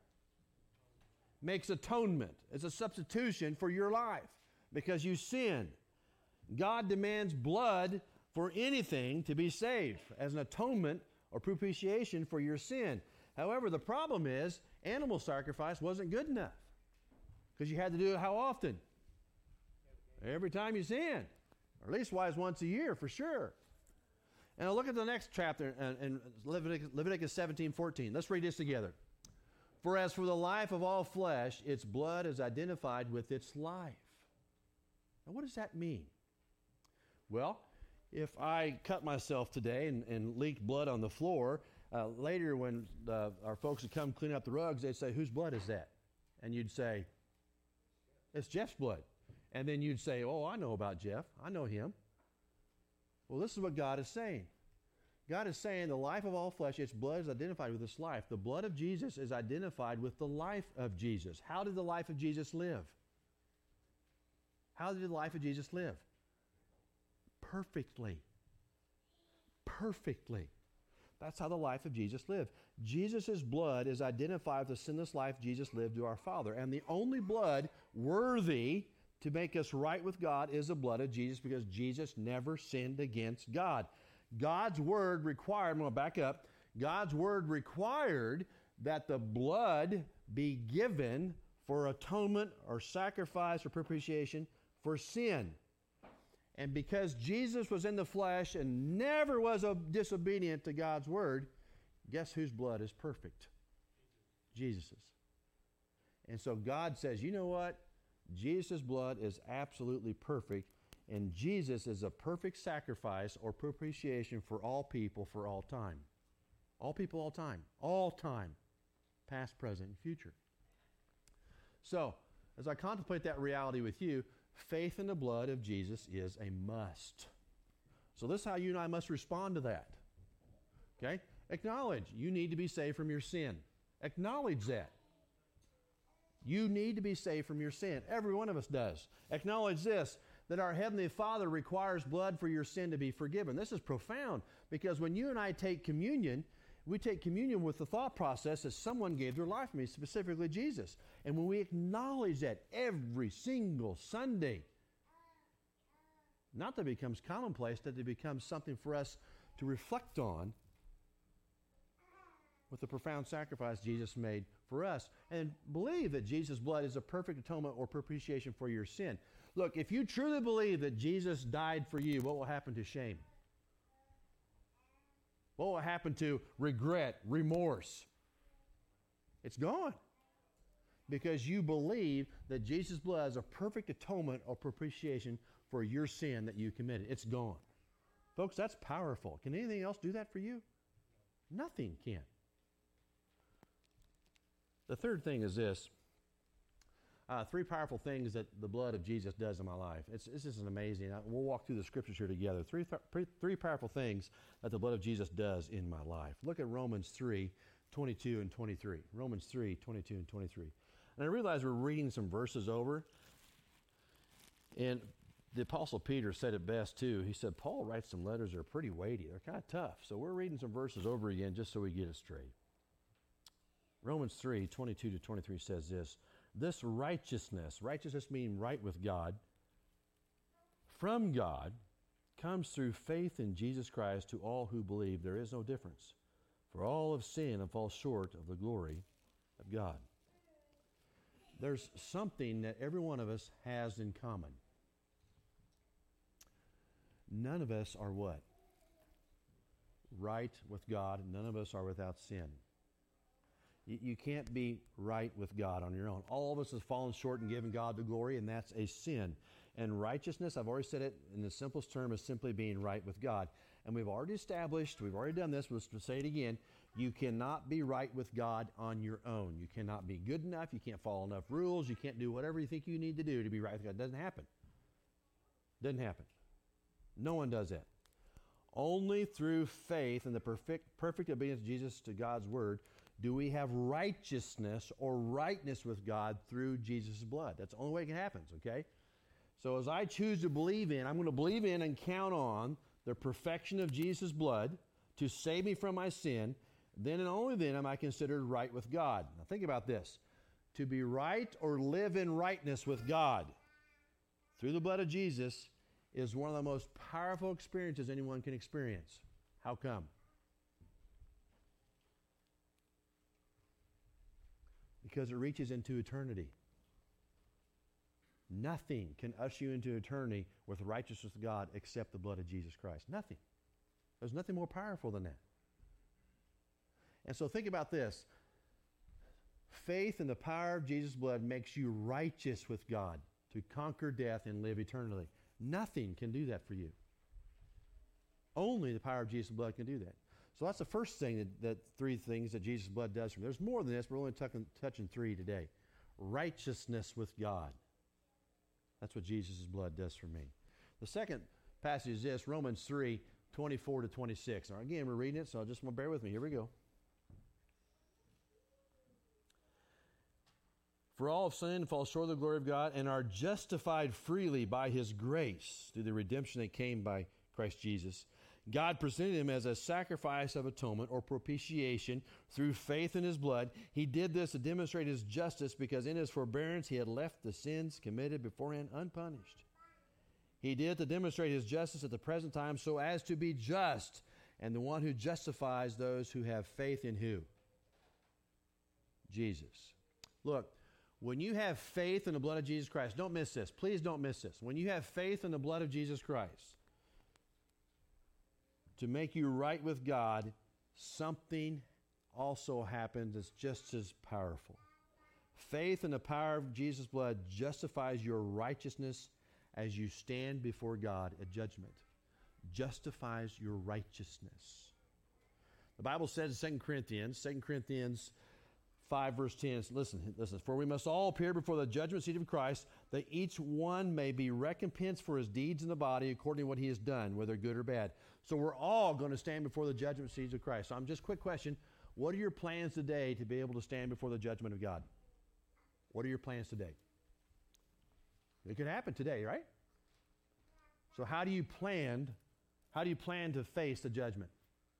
S2: Makes atonement. It's a substitution for your life because you sinned. God demands blood for anything to be saved as an atonement or propitiation for your sin. However, the problem is animal sacrifice wasn't good enough because you had to do it how often? Every time you sin, or at least wise once a year for sure. And I'll look at the next chapter in Leviticus, Leviticus seventeen fourteen. Let's read this together. For as for the life of all flesh, its blood is identified with its life. Now, what does that mean? Well, if I cut myself today and, and leaked blood on the floor, uh, later when uh, our folks would come clean up the rugs, they'd say, whose blood is that? And you'd say, it's Jeff's blood. And then you'd say, oh, I know about Jeff. I know him. Well, this is what God is saying. God is saying the life of all flesh, its blood is identified with its life. The blood of Jesus is identified with the life of Jesus. How did the life of Jesus live? How did the life of Jesus live? Perfectly. Perfectly. That's how the life of Jesus lived. Jesus' blood is identified with the sinless life Jesus lived to our Father. And the only blood worthy to make us right with God is the blood of Jesus because Jesus never sinned against God. God's word required, I'm going to back up, God's word required that the blood be given for atonement or sacrifice or propitiation for sin. And because Jesus was in the flesh and never was disobedient to God's word, guess whose blood is perfect? Jesus's. And so God says, you know what? Jesus' blood is absolutely perfect, and Jesus is a perfect sacrifice or propitiation for all people for all time. All people, all time. All time. Past, present, and future. So, as I contemplate that reality with you, faith in the blood of Jesus is a must. So this is how you and I must respond to that. Okay? Acknowledge you need to be saved from your sin. Acknowledge that. You need to be saved from your sin. Every one of us does. Acknowledge this, that our Heavenly Father requires blood for your sin to be forgiven. This is profound, because when you and I take communion, we take communion with the thought process that someone gave their life for me, specifically Jesus. And when we acknowledge that every single Sunday, not that it becomes commonplace, that it becomes something for us to reflect on with the profound sacrifice Jesus made for us, and believe that Jesus' blood is a perfect atonement or propitiation for your sin. Look, if you truly believe that Jesus died for you, what will happen to shame? What will happen to regret, remorse? It's gone. Because you believe that Jesus' blood is a perfect atonement or propitiation for your sin that you committed. It's gone. Folks, that's powerful. Can anything else do that for you? Nothing can. The third thing is this. Uh, three powerful things that the blood of Jesus does in my life. It's, this is amazing. I, we'll walk through the scriptures here together. Three, th- three powerful things that the blood of Jesus does in my life. Look at Romans three, twenty-two and twenty-three. Romans three, twenty-two and twenty-three. And I realize we're reading some verses over. And the Apostle Peter said it best too. He said, Paul writes some letters that are pretty weighty. They're kind of tough. So we're reading some verses over again just so we get it straight. Romans three, twenty-two to twenty-three says this. This righteousness, righteousness meaning right with God, from God, comes through faith in Jesus Christ to all who believe. There is no difference. For all have sinned and fall short of the glory of God. There's something that every one of us has in common. None of us are what? Right with God. None of us are without sin. You can't be right with God on your own. All of us have fallen short and given God the glory, and that's a sin. And righteousness, I've already said it in the simplest term, is simply being right with God. And we've already established, we've already done this, let's say it again, you cannot be right with God on your own. You cannot be good enough, you can't follow enough rules, you can't do whatever you think you need to do to be right with God. It doesn't happen. Doesn't happen. No one does that. Only through faith and the perfect, perfect obedience of Jesus to God's word do we have righteousness or rightness with God through Jesus' blood. That's the only way it happens, okay? So as I choose to believe in, I'm going to believe in and count on the perfection of Jesus' blood to save me from my sin. Then and only then am I considered right with God. Now think about this. To be right or live in rightness with God through the blood of Jesus is one of the most powerful experiences anyone can experience. How come? Because it reaches into eternity. Nothing can usher you into eternity with righteousness of God except the blood of Jesus Christ. Nothing. There's nothing more powerful than that. And so think about this. Faith in the power of Jesus' blood makes you righteous with God to conquer death and live eternally. Nothing can do that for you. Only the power of Jesus' blood can do that. So that's the first thing, that, that three things that Jesus' blood does for me. There's more than this. We're only touching, touching three today. Righteousness with God. That's what Jesus' blood does for me. The second passage is this, Romans three, twenty-four to twenty-six. Now again, we're reading it, so just want to bear with me. Here we go. For all have sinned and fall short of the glory of God and are justified freely by his grace through the redemption that came by Christ Jesus. God presented him as a sacrifice of atonement or propitiation through faith in his blood. He did this to demonstrate his justice because in his forbearance he had left the sins committed beforehand unpunished. He did it to demonstrate his justice at the present time so as to be just, and the one who justifies those who have faith in who? Jesus. Look, when you have faith in the blood of Jesus Christ, don't miss this. Please don't miss this. When you have faith in the blood of Jesus Christ to make you right with God, something also happens that's just as powerful. Faith in the power of Jesus' blood justifies your righteousness as you stand before God at judgment. Justifies your righteousness. The Bible says in Second Corinthians, Second Corinthians five verse ten, listen, listen. For we must all appear before the judgment seat of Christ, that each one may be recompensed for his deeds in the body according to what he has done, whether good or bad. So we're all going to stand before the judgment seat of Christ. So I'm just quick question. What are your plans today to be able to stand before the judgment of God? What are your plans today? It could happen today, right? So how do you plan, how do you plan to face the judgment?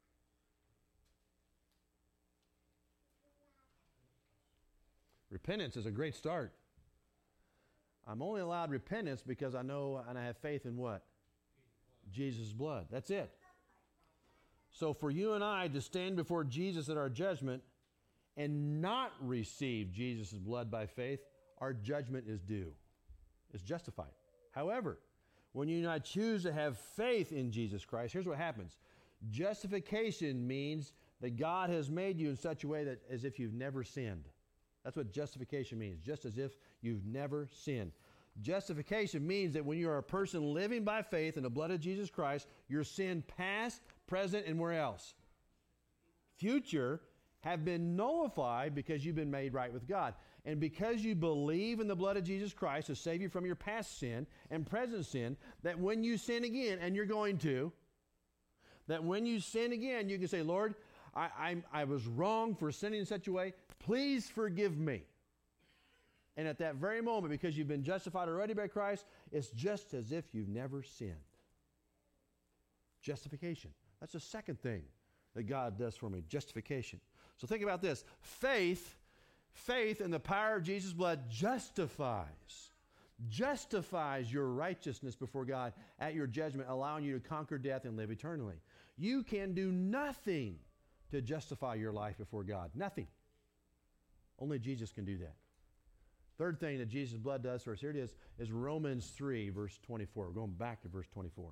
S2: Repentance is a great start. I'm only allowed repentance because I know and I have faith in what? Jesus' blood. That's it. So for you and I to stand before Jesus at our judgment and not receive Jesus' blood by faith, our judgment is due. It's justified. However, when you and I choose to have faith in Jesus Christ, here's what happens. Justification means that God has made you in such a way that as if you've never sinned. That's what justification means, just as if you've never sinned. Justification means that when you are a person living by faith in the blood of Jesus Christ, your sin past, present, and where else? Future have been nullified because you've been made right with God. And because you believe in the blood of Jesus Christ to save you from your past sin and present sin, that when you sin again, and you're going to, that when you sin again, you can say, Lord, I, I, I was wrong for sinning in such a way. Please forgive me. And at that very moment, because you've been justified already by Christ, it's just as if you've never sinned. Justification. That's the second thing that God does for me, justification. So think about this. Faith, faith in the power of Jesus' blood justifies, justifies your righteousness before God at your judgment, allowing you to conquer death and live eternally. You can do nothing to justify your life before God. Nothing. Only Jesus can do that. Third thing that Jesus' blood does for us, here it is, is Romans three, verse twenty-four. We're going back to verse twenty-four.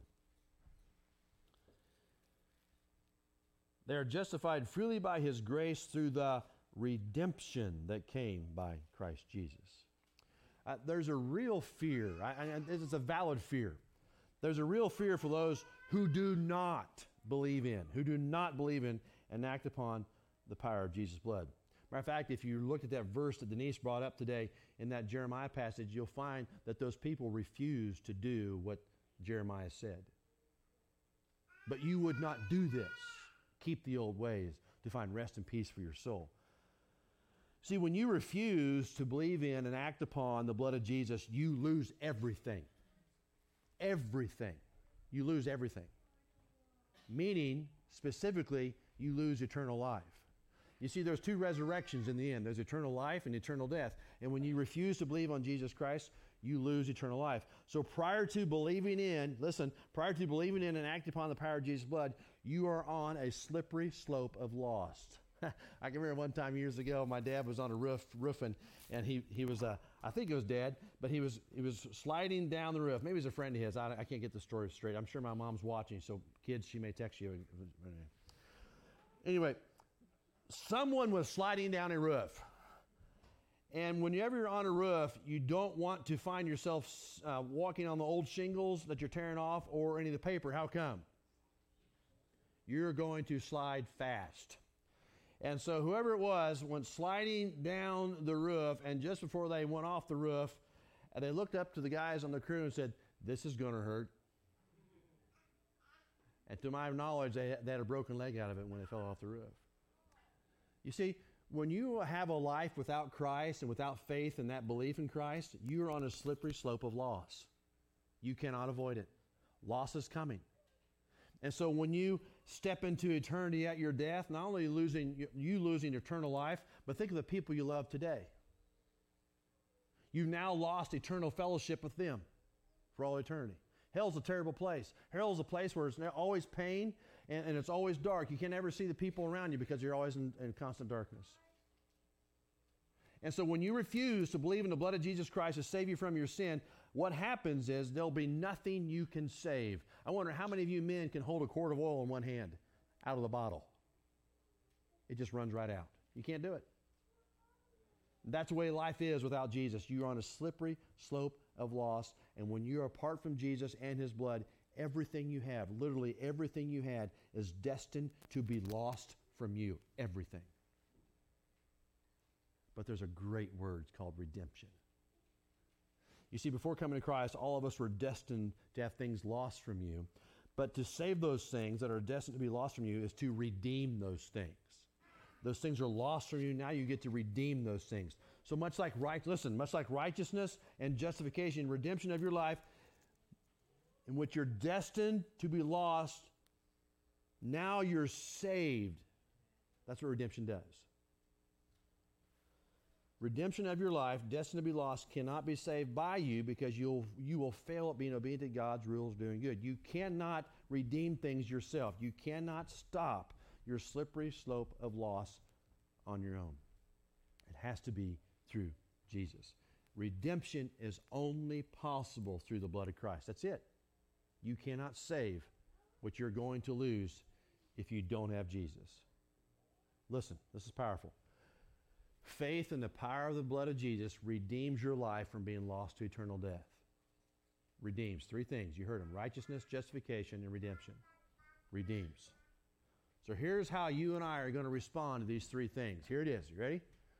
S2: They are justified freely by his grace through the redemption that came by Christ Jesus. Uh, there's a real fear. I, I, it's a valid fear. There's a real fear for those who do not believe in, who do not believe in and act upon the power of Jesus' blood. Matter of fact, if you look at that verse that Denise brought up today in that Jeremiah passage, you'll find that those people refused to do what Jeremiah said. But you would not do this. Keep the old ways to find rest and peace for your soul. See, when you refuse to believe in and act upon the blood of Jesus, you lose everything. Everything. You lose everything. Meaning, specifically, you lose eternal life. You see, there's two resurrections in the end. There's eternal life and eternal death. And when you refuse to believe on Jesus Christ, you lose eternal life. So prior to believing in, listen, prior to believing in and acting upon the power of Jesus' blood, you are on a slippery slope of lost. I can remember one time years ago, my dad was on a roof roofing, and he he was, uh, I think it was Dad, but he was he was sliding down the roof. Maybe it was a friend of his. I, I can't get the story straight. I'm sure my mom's watching, so kids, she may text you. Anyway, someone was sliding down a roof. And whenever you're on a roof, you don't want to find yourself uh, walking on the old shingles that you're tearing off or any of the paper. How come? You're going to slide fast. And so whoever it was went sliding down the roof, and just before they went off the roof, and they looked up to the guys on the crew and said, "This is going to hurt." And to my knowledge, they, they had a broken leg out of it when they fell off the roof. You see, when you have a life without Christ and without faith and that belief in Christ, you are on a slippery slope of loss. You cannot avoid it. Loss is coming. And so when you step into eternity at your death, not only losing you losing eternal life, but think of the people you love today. You've now lost eternal fellowship with them for all eternity. Hell's a terrible place. Hell's a place where it's always pain and, and it's always dark. You can't ever see the people around you because you're always in, in constant darkness. And so when you refuse to believe in the blood of Jesus Christ to save you from your sin, what happens is there'll be nothing you can save. I wonder how many of you men can hold a quart of oil in one hand out of the bottle. It just runs right out. You can't do it. That's the way life is without Jesus. You're on a slippery slope of loss. And when you're apart from Jesus and his blood, everything you have, literally everything you had, is destined to be lost from you. Everything. But there's a great word called redemption. You see, before coming to Christ, all of us were destined to have things lost from you. But to save those things that are destined to be lost from you is to redeem those things. Those things are lost from you. Now you get to redeem those things. So much like right, listen, much like righteousness and justification, redemption of your life, in which you're destined to be lost, now you're saved. That's what redemption does. Redemption of your life, destined to be lost, cannot be saved by you because you'll you will fail at being obedient to God's rules, doing good. You cannot redeem things yourself. You cannot stop your slippery slope of loss on your own. It has to be through Jesus. Redemption is only possible through the blood of Christ. That's it. You cannot save what you're going to lose if you don't have Jesus. Listen, this is powerful. Faith in the power of the blood of Jesus redeems your life from being lost to eternal death. Redeems. Three things. You heard them. Righteousness, justification, and redemption. Redeems. So here's how you and I are going to respond to these three things. Here it is. You ready?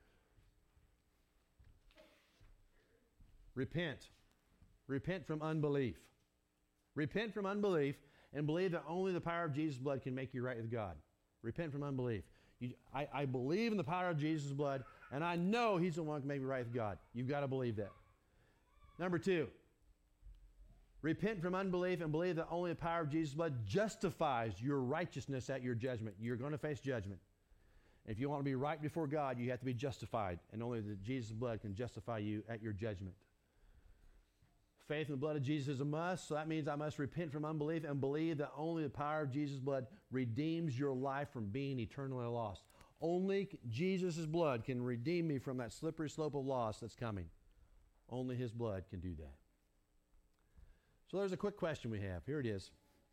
S2: Repent. Repent from unbelief. Repent from unbelief and believe that only the power of Jesus' blood can make you right with God. Repent from unbelief. You, I, I believe in the power of Jesus' blood, and I know he's the one who can make me right with God. You've got to believe that. Number two, repent from unbelief and believe that only the power of Jesus' blood justifies your righteousness at your judgment. You're going to face judgment. If you want to be right before God, you have to be justified, and only the Jesus' blood can justify you at your judgment. Faith in the blood of Jesus is a must, so that means I must repent from unbelief and believe that only the power of Jesus' blood redeems your life from being eternally lost. Only Jesus' blood can redeem me from that slippery slope of loss that's coming. Only his blood can do that. So there's a quick question we have. Here it is.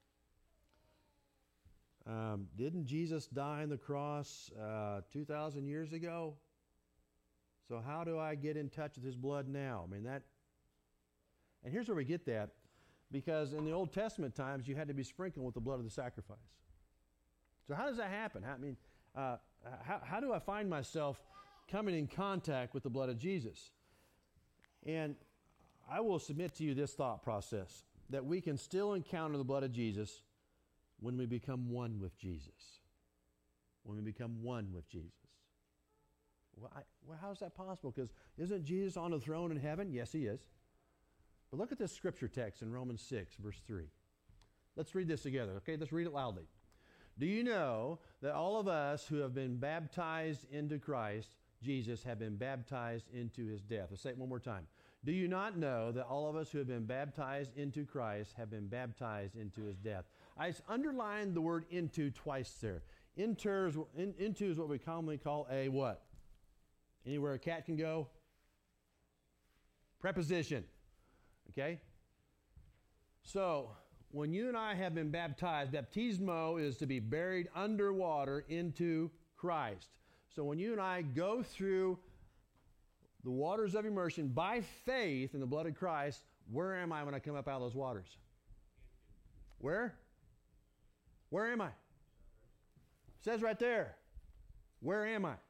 S2: Um, didn't Jesus die on the cross uh, two thousand years ago? So how do I get in touch with his blood now? I mean, that... And here's where we get that, because in the Old Testament times, you had to be sprinkled with the blood of the sacrifice. So how does that happen? How, I mean, uh, how, how do I find myself coming in contact with the blood of Jesus? And I will submit to you this thought process, that we can still encounter the blood of Jesus when we become one with Jesus. When we become one with Jesus. Well, I, well how is that possible? Because isn't Jesus on the throne in heaven? Yes, he is. But look at this scripture text in Romans six, verse three. Let's read this together, okay? Let's read it loudly. Do you know that all of us who have been baptized into Christ Jesus have been baptized into his death? Let's say it one more time. Do you not know that all of us who have been baptized into Christ have been baptized into his death? I underlined the word into twice there. Inter is, in, into is what we commonly call a what? Anywhere a cat can go? Preposition. Okay? So, when you and I have been baptized, baptismo is to be buried underwater into Christ. So when you and I go through the waters of immersion by faith in the blood of Christ, where am I when I come up out of those waters? Where? Where am I? It says right there. Where am I?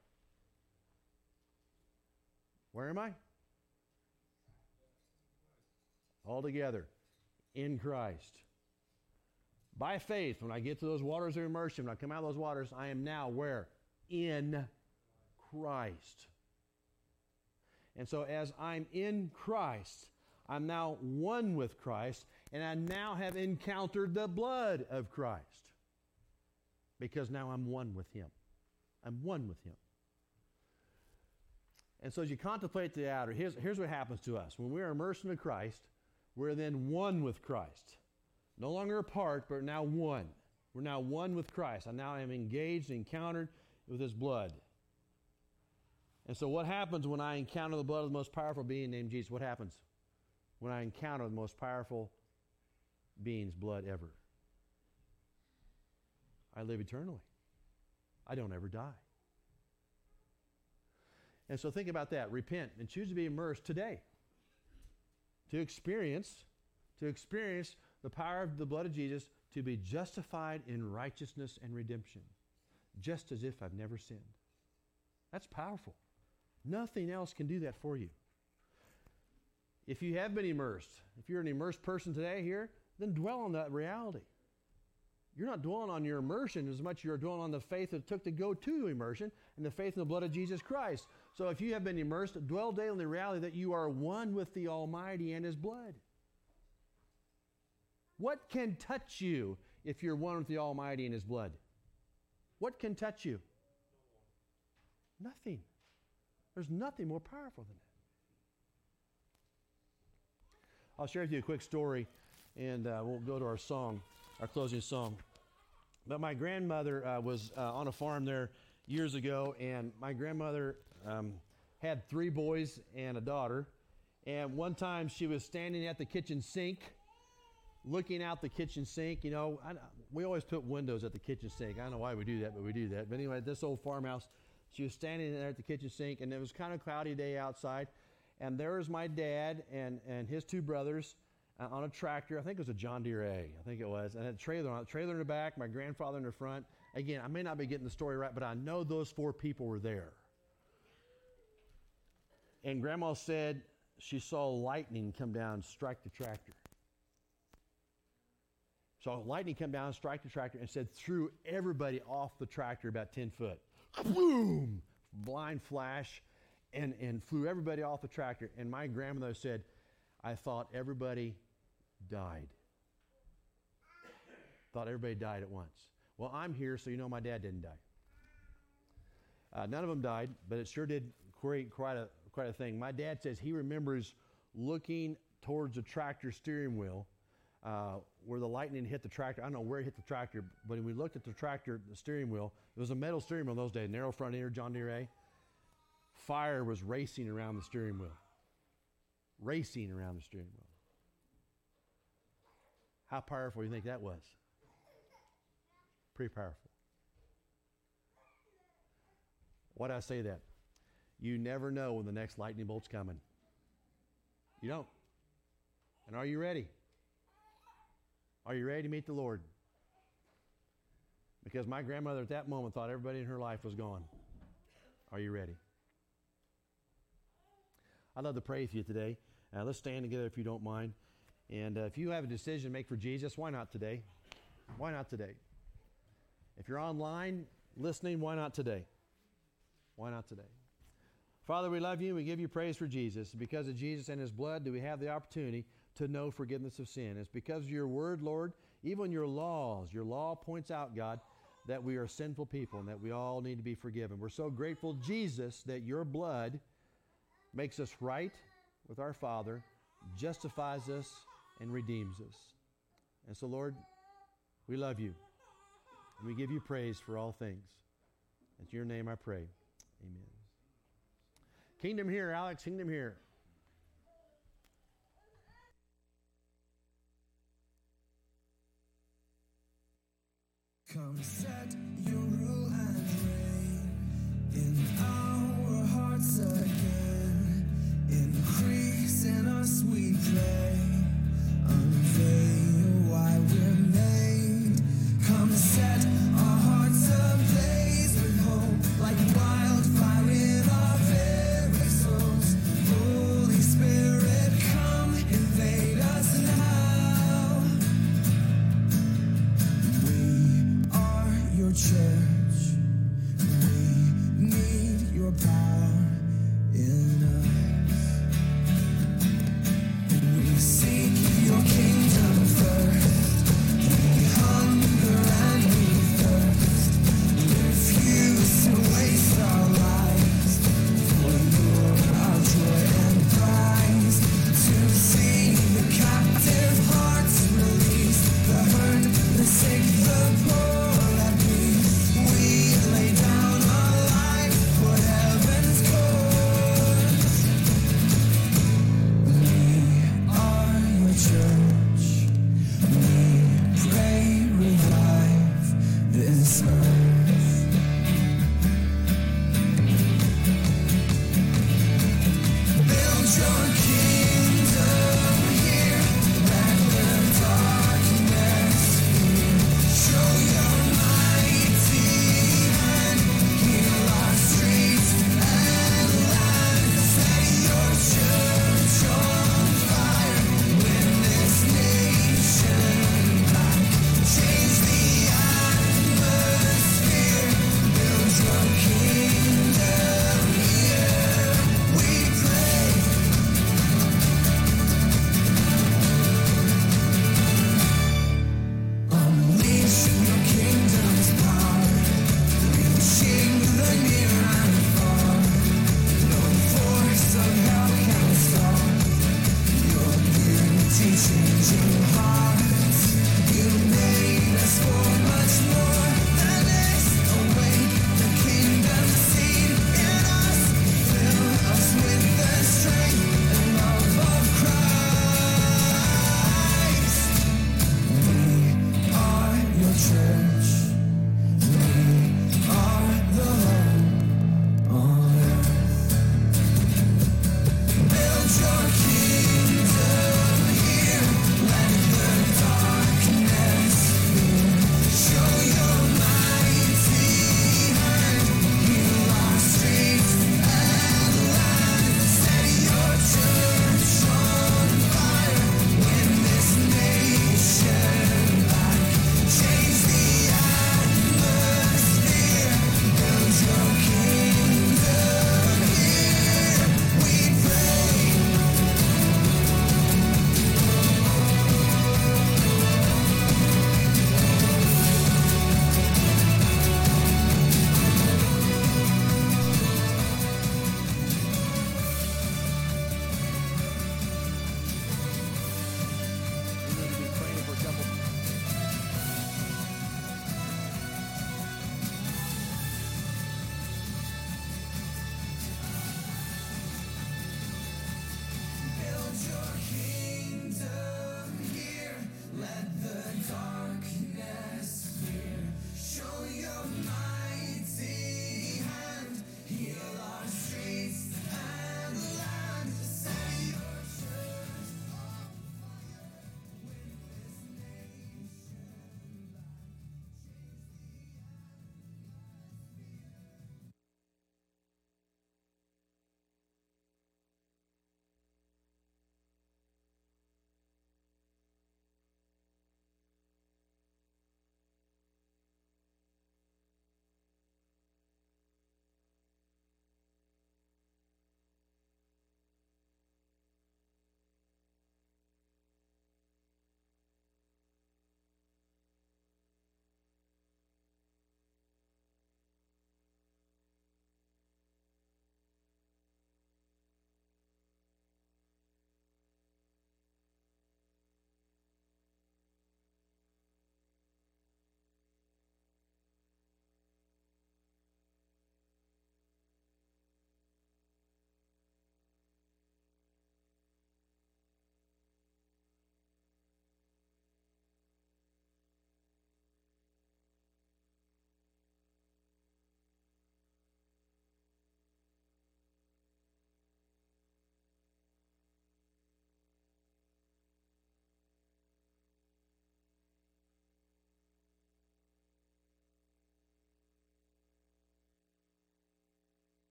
S2: Where am I? All together in Christ. By faith, when I get to those waters of immersion, when I come out of those waters, I am now where? In Christ. And so as I'm in Christ, I'm now one with Christ, and I now have encountered the blood of Christ. Because now I'm one with him. I'm one with him. And so as you contemplate the outer, here's, here's what happens to us. When we are immersed into Christ, we're then one with Christ. No longer apart, but now one. We're now one with Christ. I now am engaged, encountered with his blood. And so what happens when I encounter the blood of the most powerful being named Jesus? What happens when I encounter the most powerful being's blood ever? I live eternally. I don't ever die. And so think about that. Repent and choose to be immersed today. To experience, to experience the power of the blood of Jesus, to be justified in righteousness and redemption, just as if I've never sinned. That's powerful. Nothing else can do that for you. If you have been immersed, if you're an immersed person today here, then dwell on that reality. You're not dwelling on your immersion as much as you're dwelling on the faith that it took to go to immersion and the faith in the blood of Jesus Christ. So if you have been immersed, dwell daily on the reality that you are one with the Almighty and his blood. What can touch you if you're one with the Almighty and his blood? What can touch you? Nothing. There's nothing more powerful than that. I'll share with you a quick story, and uh, we'll go to our song, our closing song. But my grandmother uh, was uh, on a farm there years ago, and my grandmother um, had three boys and a daughter. And one time she was standing at the kitchen sink, looking out the kitchen sink. You know, I, we always put windows at the kitchen sink. I don't know why we do that, but we do that. But anyway, this old farmhouse, she was standing there at the kitchen sink, and it was kind of a cloudy day outside. And there was my dad and, and his two brothers uh, on a tractor. I think it was a John Deere A. I think it was. And it had a trailer on it. Trailer in the back, my grandfather in the front. Again, I may not be getting the story right, but I know those four people were there. And Grandma said she saw lightning come down and strike the tractor. Saw lightning come down and strike the tractor, and said threw everybody off the tractor about ten foot. Boom! Blind flash. And, and flew everybody off the tractor. And my grandmother said, I thought everybody died. Thought everybody died at once. Well, I'm here, so you know my dad didn't die. Uh, none of them died, but it sure did create quite a, quite a thing. My dad says he remembers looking towards the tractor steering wheel uh, where the lightning hit the tractor. I don't know where it hit the tractor, but when we looked at the tractor, the steering wheel, it was a metal steering wheel in those days, narrow front end, John Deere A. Fire was racing around the steering wheel. Racing around the steering wheel. How powerful do you think that was? Pretty powerful. Why do I say that? You never know when the next lightning bolt's coming. You don't. And are you ready? Are you ready to meet the Lord? Because my grandmother at that moment thought everybody in her life was gone. Are you ready? I'd love to pray with you today. Uh, let's stand together if you don't mind. And uh, if you have a decision to make for Jesus, why not today? Why not today? If you're online listening, why not today? Why not today? Father, we love you. We give you praise for Jesus. Because of Jesus and his blood, do we have the opportunity to know forgiveness of sin. It's because of your word, Lord, even your laws. Your law points out, God, that we are sinful people and that we all need to be forgiven. We're so grateful, Jesus, that your blood makes us right with our Father, justifies us, and redeems us. And so, Lord, we love you. And we give you praise for all things. In your name I pray. Amen. Kingdom here, Alex. Kingdom here.
S1: Come set your rule and reign in our hearts again. Increase in us, we pray. Unveil why we're made. Come set our hearts ablaze with hope, like wildfire in our very souls. Holy Spirit, come invade us now. We are your church. We need your power in us. We seek your kingdom first. We hunger and we thirst. Refuse to waste our lives. For you're our joy and prize. To see the captive hearts released. smile.